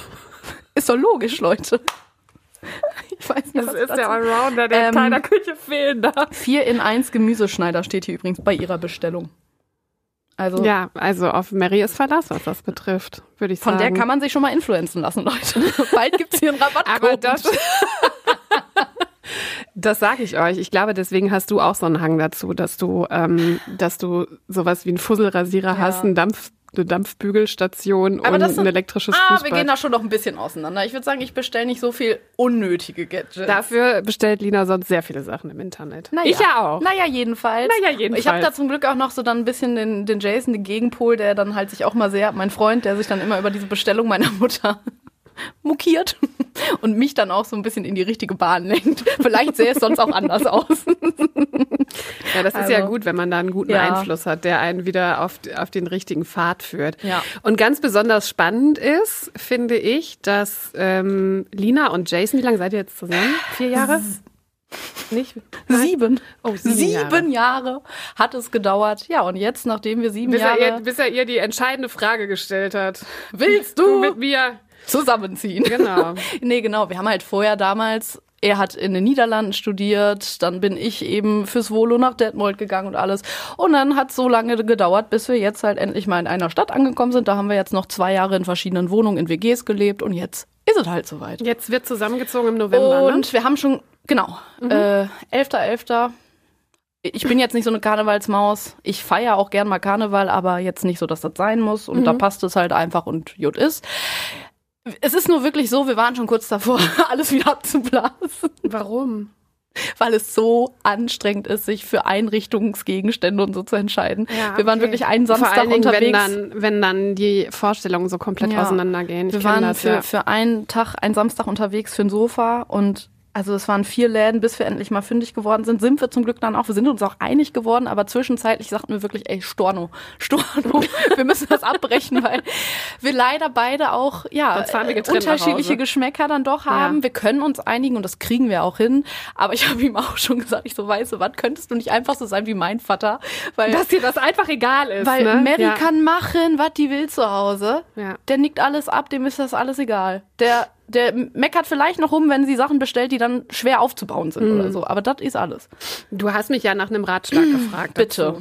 Ist doch logisch, Leute. Ich weiß nicht, Das was ist dazu- der Allrounder, der Ähm, in keiner Küche fehlen darf. vier in eins Gemüseschneider steht hier übrigens bei ihrer Bestellung. Also Ja, also auf Mary ist Verlass, was das betrifft, würde ich von sagen. der kann man sich schon mal influenzen lassen, Leute. Bald gibt's hier einen Rabattcode. Aber das, das sage ich euch. Ich glaube, deswegen hast du auch so einen Hang dazu, dass du, ähm, dass du sowas wie einen Fusselrasierer Ja. hast, einen Dampf, eine Dampfbügelstation Aber und das sind- ein elektrisches Ah, Fußbad. wir gehen da schon noch ein bisschen auseinander. Ich würde sagen, ich bestelle nicht so viel unnötige Gadgets. Dafür bestellt Lina sonst sehr viele Sachen im Internet. Naja. Ich ja auch. Naja, jedenfalls. Naja, jedenfalls. Ich habe da zum Glück auch noch so dann ein bisschen den, den Jason, den Gegenpol, der dann halt sich auch mal sehr, mein Freund, der sich dann immer über diese Bestellung meiner Mutter mokiert und mich dann auch so ein bisschen in die richtige Bahn lenkt. Vielleicht sähe es sonst auch anders aus. Ja, das ist Also, ja gut, wenn man da einen guten ja. Einfluss hat, der einen wieder auf, auf den richtigen Pfad führt. Ja. Und ganz besonders spannend ist, finde ich, dass ähm, Lina und Jason, wie lange seid ihr jetzt zusammen? Vier Jahre? Nicht? Nein? Sieben. Oh, sieben, sieben Jahre. Jahre. hat es gedauert. Ja, und jetzt, nachdem wir sieben Bis er, Jahre... ihr, bis er ihr die entscheidende Frage gestellt hat. willst Du du mit mir? zusammenziehen? Genau. Nee, genau. Wir haben halt vorher damals, er hat in den Niederlanden studiert, dann bin ich eben fürs Volo nach Detmold gegangen und alles. Und dann hat es so lange gedauert, bis wir jetzt halt endlich mal in einer Stadt angekommen sind. Da haben wir jetzt noch zwei Jahre in verschiedenen Wohnungen in W Gs gelebt und jetzt ist es halt soweit. Jetzt wird zusammengezogen im November, Und ne? wir haben schon, genau, äh, elfter elfter Ich bin jetzt nicht so eine Karnevalsmaus. Ich feiere auch gern mal Karneval, aber jetzt nicht so, dass das sein muss. Und da passt es halt einfach und gut ist. Es ist nur wirklich so, wir waren schon kurz davor, alles wieder abzublasen, Warum? weil es so anstrengend ist, sich für Einrichtungsgegenstände und so zu entscheiden. wir waren wirklich einen Samstag Vor allen Dingen, unterwegs. wenn dann, wenn dann die Vorstellungen so komplett Ja. auseinandergehen. Ich Wir kenn waren das, für, ja. für einen Tag, einen Samstag unterwegs für ein Sofa und also es waren vier Läden, bis wir endlich mal fündig geworden sind. Sind wir zum Glück dann auch. Wir sind uns auch einig geworden, aber zwischenzeitlich sagten wir wirklich, ey, Storno, Storno, wir müssen das abbrechen, weil wir leider beide auch, ja, Sonst fahren wir äh, getrennt nach unterschiedliche Hause. Geschmäcker dann doch haben. Ja. Wir können uns einigen und das kriegen wir auch hin. Aber ich habe ihm auch schon gesagt, ich so, weißt du was, könntest du nicht einfach so sein wie mein Vater? Weil, Dass dir das einfach egal ist, weil ne? Mary ja. kann machen, was die will zu Hause. Ja. Der nickt alles ab, dem ist das alles egal. Der der meckert vielleicht noch rum, wenn sie Sachen bestellt, die dann schwer aufzubauen sind mhm. oder so. Aber das ist alles. Du hast mich ja nach einem Ratschlag gefragt. Bitte. Dazu.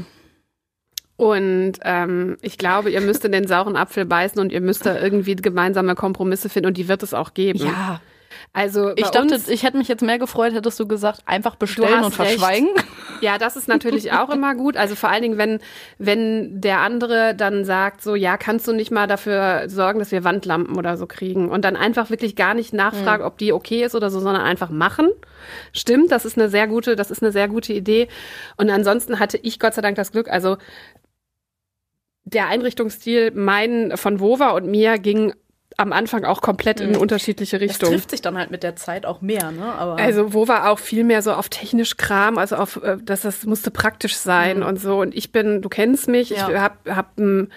Und ähm, ich glaube, ihr müsst in den sauren Apfel beißen und ihr müsst da irgendwie gemeinsame Kompromisse finden und die wird es auch geben. Ja. Also ich dachte, ich hätte mich jetzt mehr gefreut, hättest du gesagt, einfach bestellen und recht. verschweigen. Ja, das ist natürlich auch immer gut. Also vor allen Dingen, wenn wenn der andere dann sagt, so, ja, kannst du nicht mal dafür sorgen, dass wir Wandlampen oder so kriegen und dann einfach wirklich gar nicht nachfragen, mhm. ob die okay ist oder so, sondern einfach machen. Stimmt, das ist eine sehr gute, das ist eine sehr gute Idee. Und ansonsten hatte ich Gott sei Dank das Glück, also der Einrichtungsstil mein von Wova und mir ging am Anfang auch komplett in unterschiedliche Richtungen. Das trifft sich dann halt mit der Zeit auch mehr, ne? Aber also wo war auch viel mehr so auf technisch Kram, also auf, dass das musste praktisch sein mhm. und so. Und ich bin, du kennst mich, ja. ich hab, hab ein,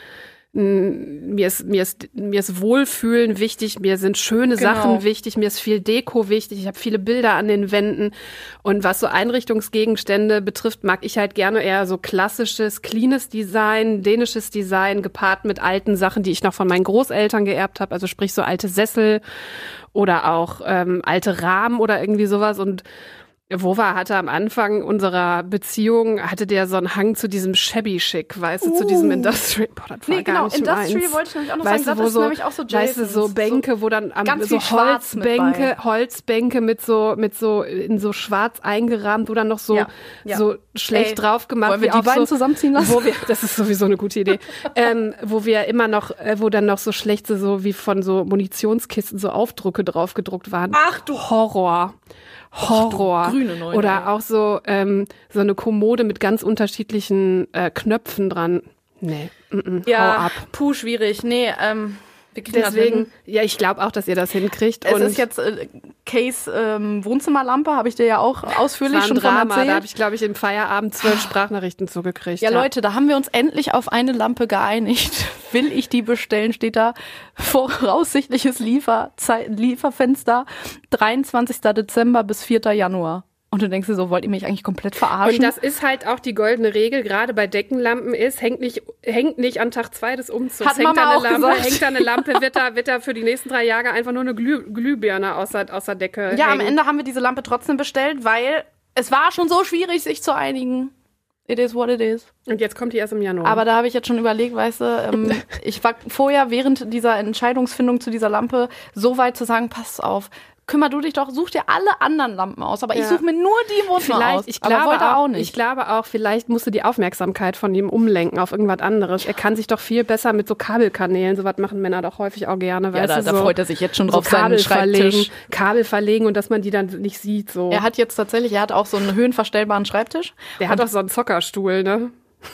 ein, mir ist mir ist mir ist Wohlfühlen wichtig, mir sind schöne genau. Sachen wichtig, mir ist viel Deko wichtig, ich habe viele Bilder an den Wänden und was so Einrichtungsgegenstände betrifft, mag ich halt gerne eher so klassisches, cleanes Design, dänisches Design gepaart mit alten Sachen, die ich noch von meinen Großeltern geerbt habe, also sprich so alte Sessel oder auch ähm, alte Rahmen oder irgendwie sowas. Und Wova hatte am Anfang unserer Beziehung, hatte der so einen Hang zu diesem shabby chic, weißt du, uh. zu diesem Industrial. Boah, das war nee, gar genau, nicht Industrial meins. wollte ich nämlich auch noch weißt sagen, du, das ist so, nämlich auch so Jasons. Weißt du, so Bänke, so wo dann am, ganz so viel Schwarz Holzbänke, mit bei. Holzbänke mit so, mit so, in so schwarz eingerahmt, wo dann noch so, ja, ja. so schlecht Ey, drauf gemacht. wollen wir die beiden so, zusammenziehen lassen? Wo wir, das ist sowieso eine gute Idee. ähm, wo wir immer noch, äh, wo dann noch so schlechte, so wie von so Munitionskisten so Aufdrucke drauf gedruckt waren. Ach du Horror. Horror. Ach, grüne Neune, oder ey. auch so ähm, so eine Kommode mit ganz unterschiedlichen äh, Knöpfen dran. Nee, mm -mm, ja, hau ab. puh, schwierig. Nee, ähm, wir kriegen Deswegen, das ja, ich glaube auch, dass ihr das hinkriegt. Es und ist jetzt äh, Case ähm, Wohnzimmerlampe, habe ich dir ja auch ausführlich schon schon Drama. von erzählt. Da habe ich, glaube ich, im Feierabend zwölf Sprachnachrichten zugekriegt. Ja, ja, Leute, da haben wir uns endlich auf eine Lampe geeinigt. Will ich die bestellen, steht da voraussichtliches Lieferzei- Lieferfenster dreiundzwanzigster Dezember bis vierter Januar. Und du denkst dir so, wollt ihr mich eigentlich komplett verarschen? Und das ist halt auch die goldene Regel, gerade bei Deckenlampen ist, hängt nicht, hängt nicht an Tag zwei des Umzugs. Hat hängt Mama da eine auch Lampe, gesagt. hängt da eine Lampe, wird da, wird da für die nächsten drei Jahre einfach nur eine Glüh, Glühbirne aus der, aus der Decke Ja, hängen. am Ende haben wir diese Lampe trotzdem bestellt, weil es war schon so schwierig, sich zu einigen. It is what it is. Und jetzt kommt die erst im Januar. Aber da habe ich jetzt schon überlegt, weißt du, ähm, ich war vorher während dieser Entscheidungsfindung zu dieser Lampe so weit zu sagen, pass auf, kümmer du dich doch, such dir alle anderen Lampen aus, aber ja. ich suche mir nur die Wohnung vielleicht, aus. Ich glaube aber wollte auch, auch nicht. Ich glaube auch, vielleicht musst du die Aufmerksamkeit von ihm umlenken auf irgendwas anderes. Er kann sich doch viel besser mit so Kabelkanälen, sowas machen Männer doch häufig auch gerne. Ja, weißt da, du, da so, freut er sich jetzt schon drauf, so Kabel seinen Schreibtisch. verlegen, Kabel verlegen und dass man die dann nicht sieht. So. Er hat jetzt tatsächlich, er hat auch so einen höhenverstellbaren Schreibtisch. Der hat auch so einen Zockerstuhl, ne?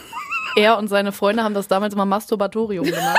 Er und seine Freunde haben das damals immer Masturbatorium genannt.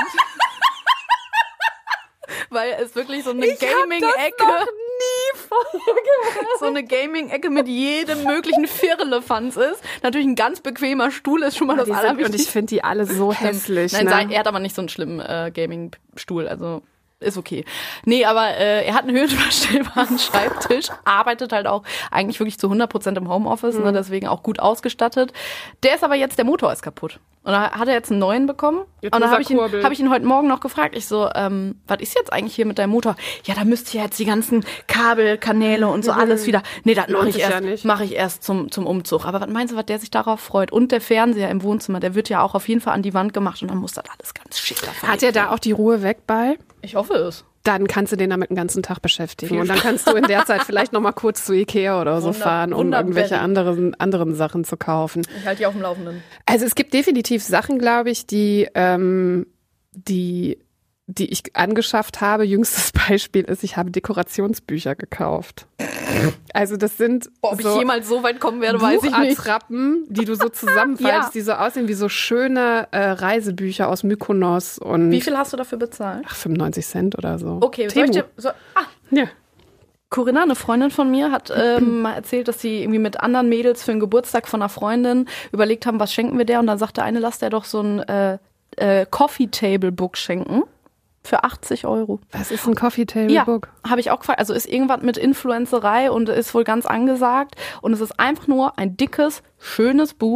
Weil es wirklich so eine Gaming-Ecke, nie vorher gehört. so eine Gaming-Ecke mit jedem möglichen Firlefanz ist. Natürlich ein ganz bequemer Stuhl ist schon mal das Die sind, Allerwichtigste. und ich finde die alle so hässlich. Nein, ne? sei- er hat aber nicht so einen schlimmen äh, Gaming-Stuhl, also ist okay. Nee, aber äh, er hat einen höhenverstellbaren Schreibtisch, arbeitet halt auch eigentlich wirklich zu hundert Prozent im Homeoffice, mhm. ne, deswegen auch gut ausgestattet. Der ist aber jetzt, der Motor ist kaputt. Und da hat er jetzt einen neuen bekommen. Jetzt und muss dann habe er ich, ihn- kurbeln. hab ich ihn heute Morgen noch gefragt. Ich so, ähm, was ist jetzt eigentlich hier mit deinem Motor? Ja, da müsst ihr jetzt die ganzen Kabel, Kanäle und so alles wieder. Nee, das mache Lohnt ich sich ja erst, nicht. mach ich erst zum, zum Umzug. Aber was meinst du, was der sich darauf freut? Und der Fernseher im Wohnzimmer, der wird ja auch auf jeden Fall an die Wand gemacht und dann muss das alles ganz schick davon. Hat er da auch die Ruhe weg bei? Ich hoffe es. Dann kannst du den damit den ganzen Tag beschäftigen. Und dann kannst du in der Zeit vielleicht noch mal kurz zu Ikea oder so Wunder- fahren, um Wunderberry. irgendwelche anderen, anderen Sachen zu kaufen. Ich halte die auf dem Laufenden. Also es gibt definitiv Sachen, glaube ich, die, ähm, die, die ich angeschafft habe. Jüngstes Beispiel ist, ich habe Dekorationsbücher gekauft. Also das sind Ob so ich jemals so weit kommen werde, weiß ich nicht. Buchattrappen, die du so zusammenfaltest, Ja. die so aussehen wie so schöne äh, Reisebücher aus Mykonos. Und Wie viel hast du dafür bezahlt? Ach, fünfundneunzig Cent oder so. Okay, soll ich Temu. dir, so, ah, Ja. Corinna, eine Freundin von mir, hat ähm, mal erzählt, dass sie irgendwie mit anderen Mädels für den Geburtstag von einer Freundin überlegt haben, was schenken wir der? Und dann sagte eine, lass der doch so ein äh, äh, Coffee Table Book schenken. Für achtzig Euro. Was ist ein Coffee Table Ja, Book? habe ich auch gefragt. Also ist irgendwas mit Influencerei und ist wohl ganz angesagt. Und es ist einfach nur ein dickes, schönes Buch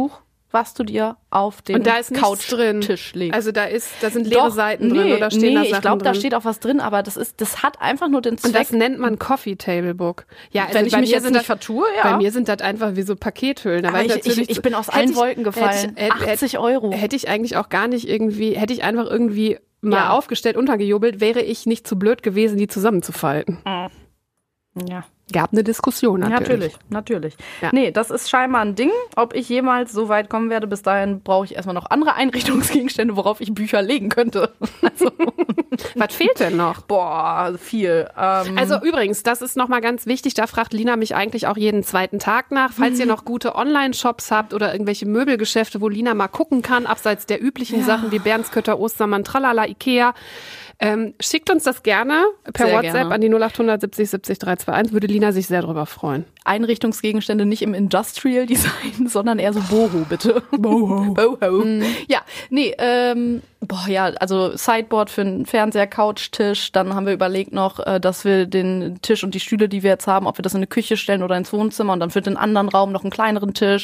was du dir auf den Und da ist nichts drin. Couchtisch legst. Also da ist, da sind leere Doch, Seiten nee, drin oder stehen nee, da Sachen ich glaube, da drin? steht auch was drin, aber das ist, das hat einfach nur den Zweck. Und das nennt man Coffee Table Book. Ja, also Wenn ich bei mich mir jetzt sind nicht das, vertue, ja. Bei mir sind das einfach wie so Pakethüllen. Da Aber war ich, natürlich ich, ich so- bin aus hätte allen ich- Wolken gefallen. Hätte ich, achtzig Euro. Hätte ich eigentlich auch gar nicht irgendwie, hätte ich einfach irgendwie mal Ja. aufgestellt, untergejubelt, wäre ich nicht zu blöd gewesen, die zusammenzufalten. Ja. Gab eine Diskussion natürlich. Natürlich, natürlich. Ja. Nee, das ist scheinbar ein Ding. Ob ich jemals so weit kommen werde, bis dahin brauche ich erstmal noch andere Einrichtungsgegenstände, worauf ich Bücher legen könnte. Also, Was fehlt denn noch? boah, viel. Ähm, Also übrigens, das ist nochmal ganz wichtig, da fragt Lina mich eigentlich auch jeden zweiten Tag nach. Falls ihr noch gute Online-Shops habt oder irgendwelche Möbelgeschäfte, wo Lina mal gucken kann, abseits der üblichen Sachen wie Bernskötter, Ostermann, Tralala, Ikea, ähm, schickt uns das gerne per Sehr WhatsApp gerne. an die null acht hundert siebzig siebzig dreihunderteinundzwanzig. Würde Lina sich sehr darüber freuen. Einrichtungsgegenstände nicht im Industrial Design, sondern eher so Boho, bitte. Boho. Boho. Ja, nee, ähm, boah, ja, also Sideboard für einen Fernseher, Couchtisch. Dann haben wir überlegt noch, äh, dass wir den Tisch und die Stühle, die wir jetzt haben, ob wir das in eine Küche stellen oder ins Wohnzimmer und dann für den anderen Raum noch einen kleineren Tisch.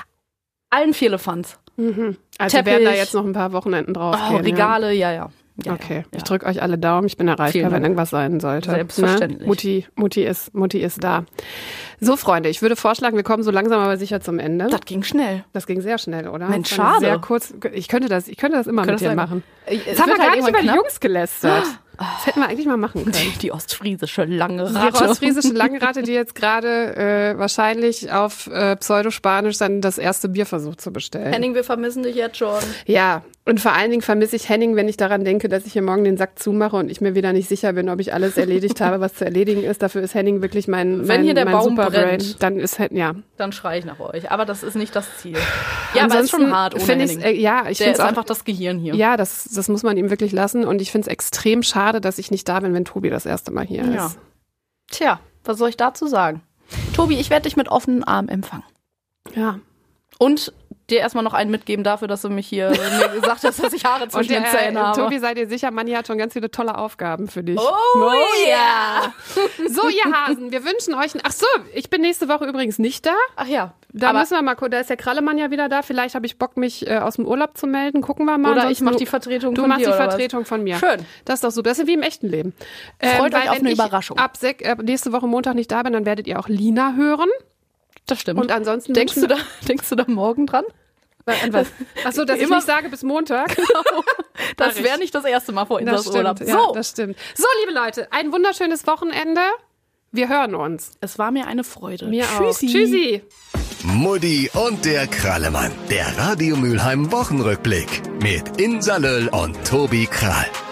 Allen Vierlefanz. Also Teppich. werden da jetzt noch ein paar Wochenenden drauf Oh, gehen. Regale, ja, ja. Ja. ja Okay, ja. ich drücke euch alle Daumen. Ich bin erreichbar, Vielen wenn Dank. irgendwas sein sollte. Selbstverständlich. Ne? Mutti, Mutti ist, Mutti ist da. So, Freunde, ich würde vorschlagen, wir kommen so langsam aber sicher zum Ende. Das ging schnell. Das ging sehr schnell, oder? Mensch, Das war eine schade. Sehr kurz. Ich könnte das, ich könnte das immer Könnte mit dir das sein. machen. Äh, es Jetzt haben wir wird gar halt nicht über irgendwann die knapp. Jungs gelästert. Das hätten wir eigentlich mal machen können. Die, die ostfriesische lange Die Ratte. ostfriesische Langratte, die jetzt gerade äh, wahrscheinlich auf äh, Pseudospanisch dann das erste Bier versucht zu bestellen. Henning, wir vermissen dich jetzt schon. Ja, und vor allen Dingen vermisse ich Henning, wenn ich daran denke, dass ich hier morgen den Sack zumache und ich mir wieder nicht sicher bin, ob ich alles erledigt habe, was zu erledigen ist. Dafür ist Henning wirklich mein, mein, Wenn hier der mein Baum Superbrain. brennt. Dann ist Hen- ja. Dann schrei ich nach euch. Aber das ist nicht das Ziel. Ja, aber es ist schon Ansonsten hart ohne find ich's, Henning. äh, ja, ich Der finde ist es auch einfach das Gehirn hier. Ja, das, das muss man ihm wirklich lassen. Und ich finde es extrem schade, dass ich nicht da bin, wenn Tobi das erste Mal hier Ja. ist. Tja, was soll ich dazu sagen? Tobi, ich werde dich mit offenen Armen empfangen. Ja. Und dir erstmal noch einen mitgeben dafür, dass du mich hier mir gesagt hast, dass ich Haare zwischen den Zähnen habe. Tobi, seid ihr sicher, Manni hat schon ganz viele tolle Aufgaben für dich. Oh, ja! So, ihr Hasen, wir wünschen euch... Ein, ach so, ich bin nächste Woche übrigens nicht da. Ach ja. Da aber, müssen wir mal gucken. Da ist der Krallemann ja wieder da. Vielleicht habe ich Bock, mich äh, aus dem Urlaub zu melden. Gucken wir mal. oder ich Ansonsten mache du- die Vertretung Du von machst dir, die oder Vertretung von mir. Schön. Das ist doch super. Das ist wie im echten Leben. Freut weil euch auf wenn eine ich Überraschung. Ab, sech, ab nächste Woche Montag nicht da bin, dann werdet ihr auch Lina hören. was? Das stimmt. Und ansonsten denkst du, wünschen- da, denkst du da morgen dran? An was? Ach so, dass ich Immer- nicht sage bis Montag. Das Mach wäre ich. nicht das erste Mal vor Das Insas Urlaub. stimmt, ja, So, das stimmt. So, liebe Leute, ein wunderschönes Wochenende. Wir hören uns. es war mir eine Freude. Mir Tschüssi. auch. Tschüssi. Mutti und der Krallemann. Der Radio Mülheim Wochenrückblick mit Insa Löll und Tobi Krahl.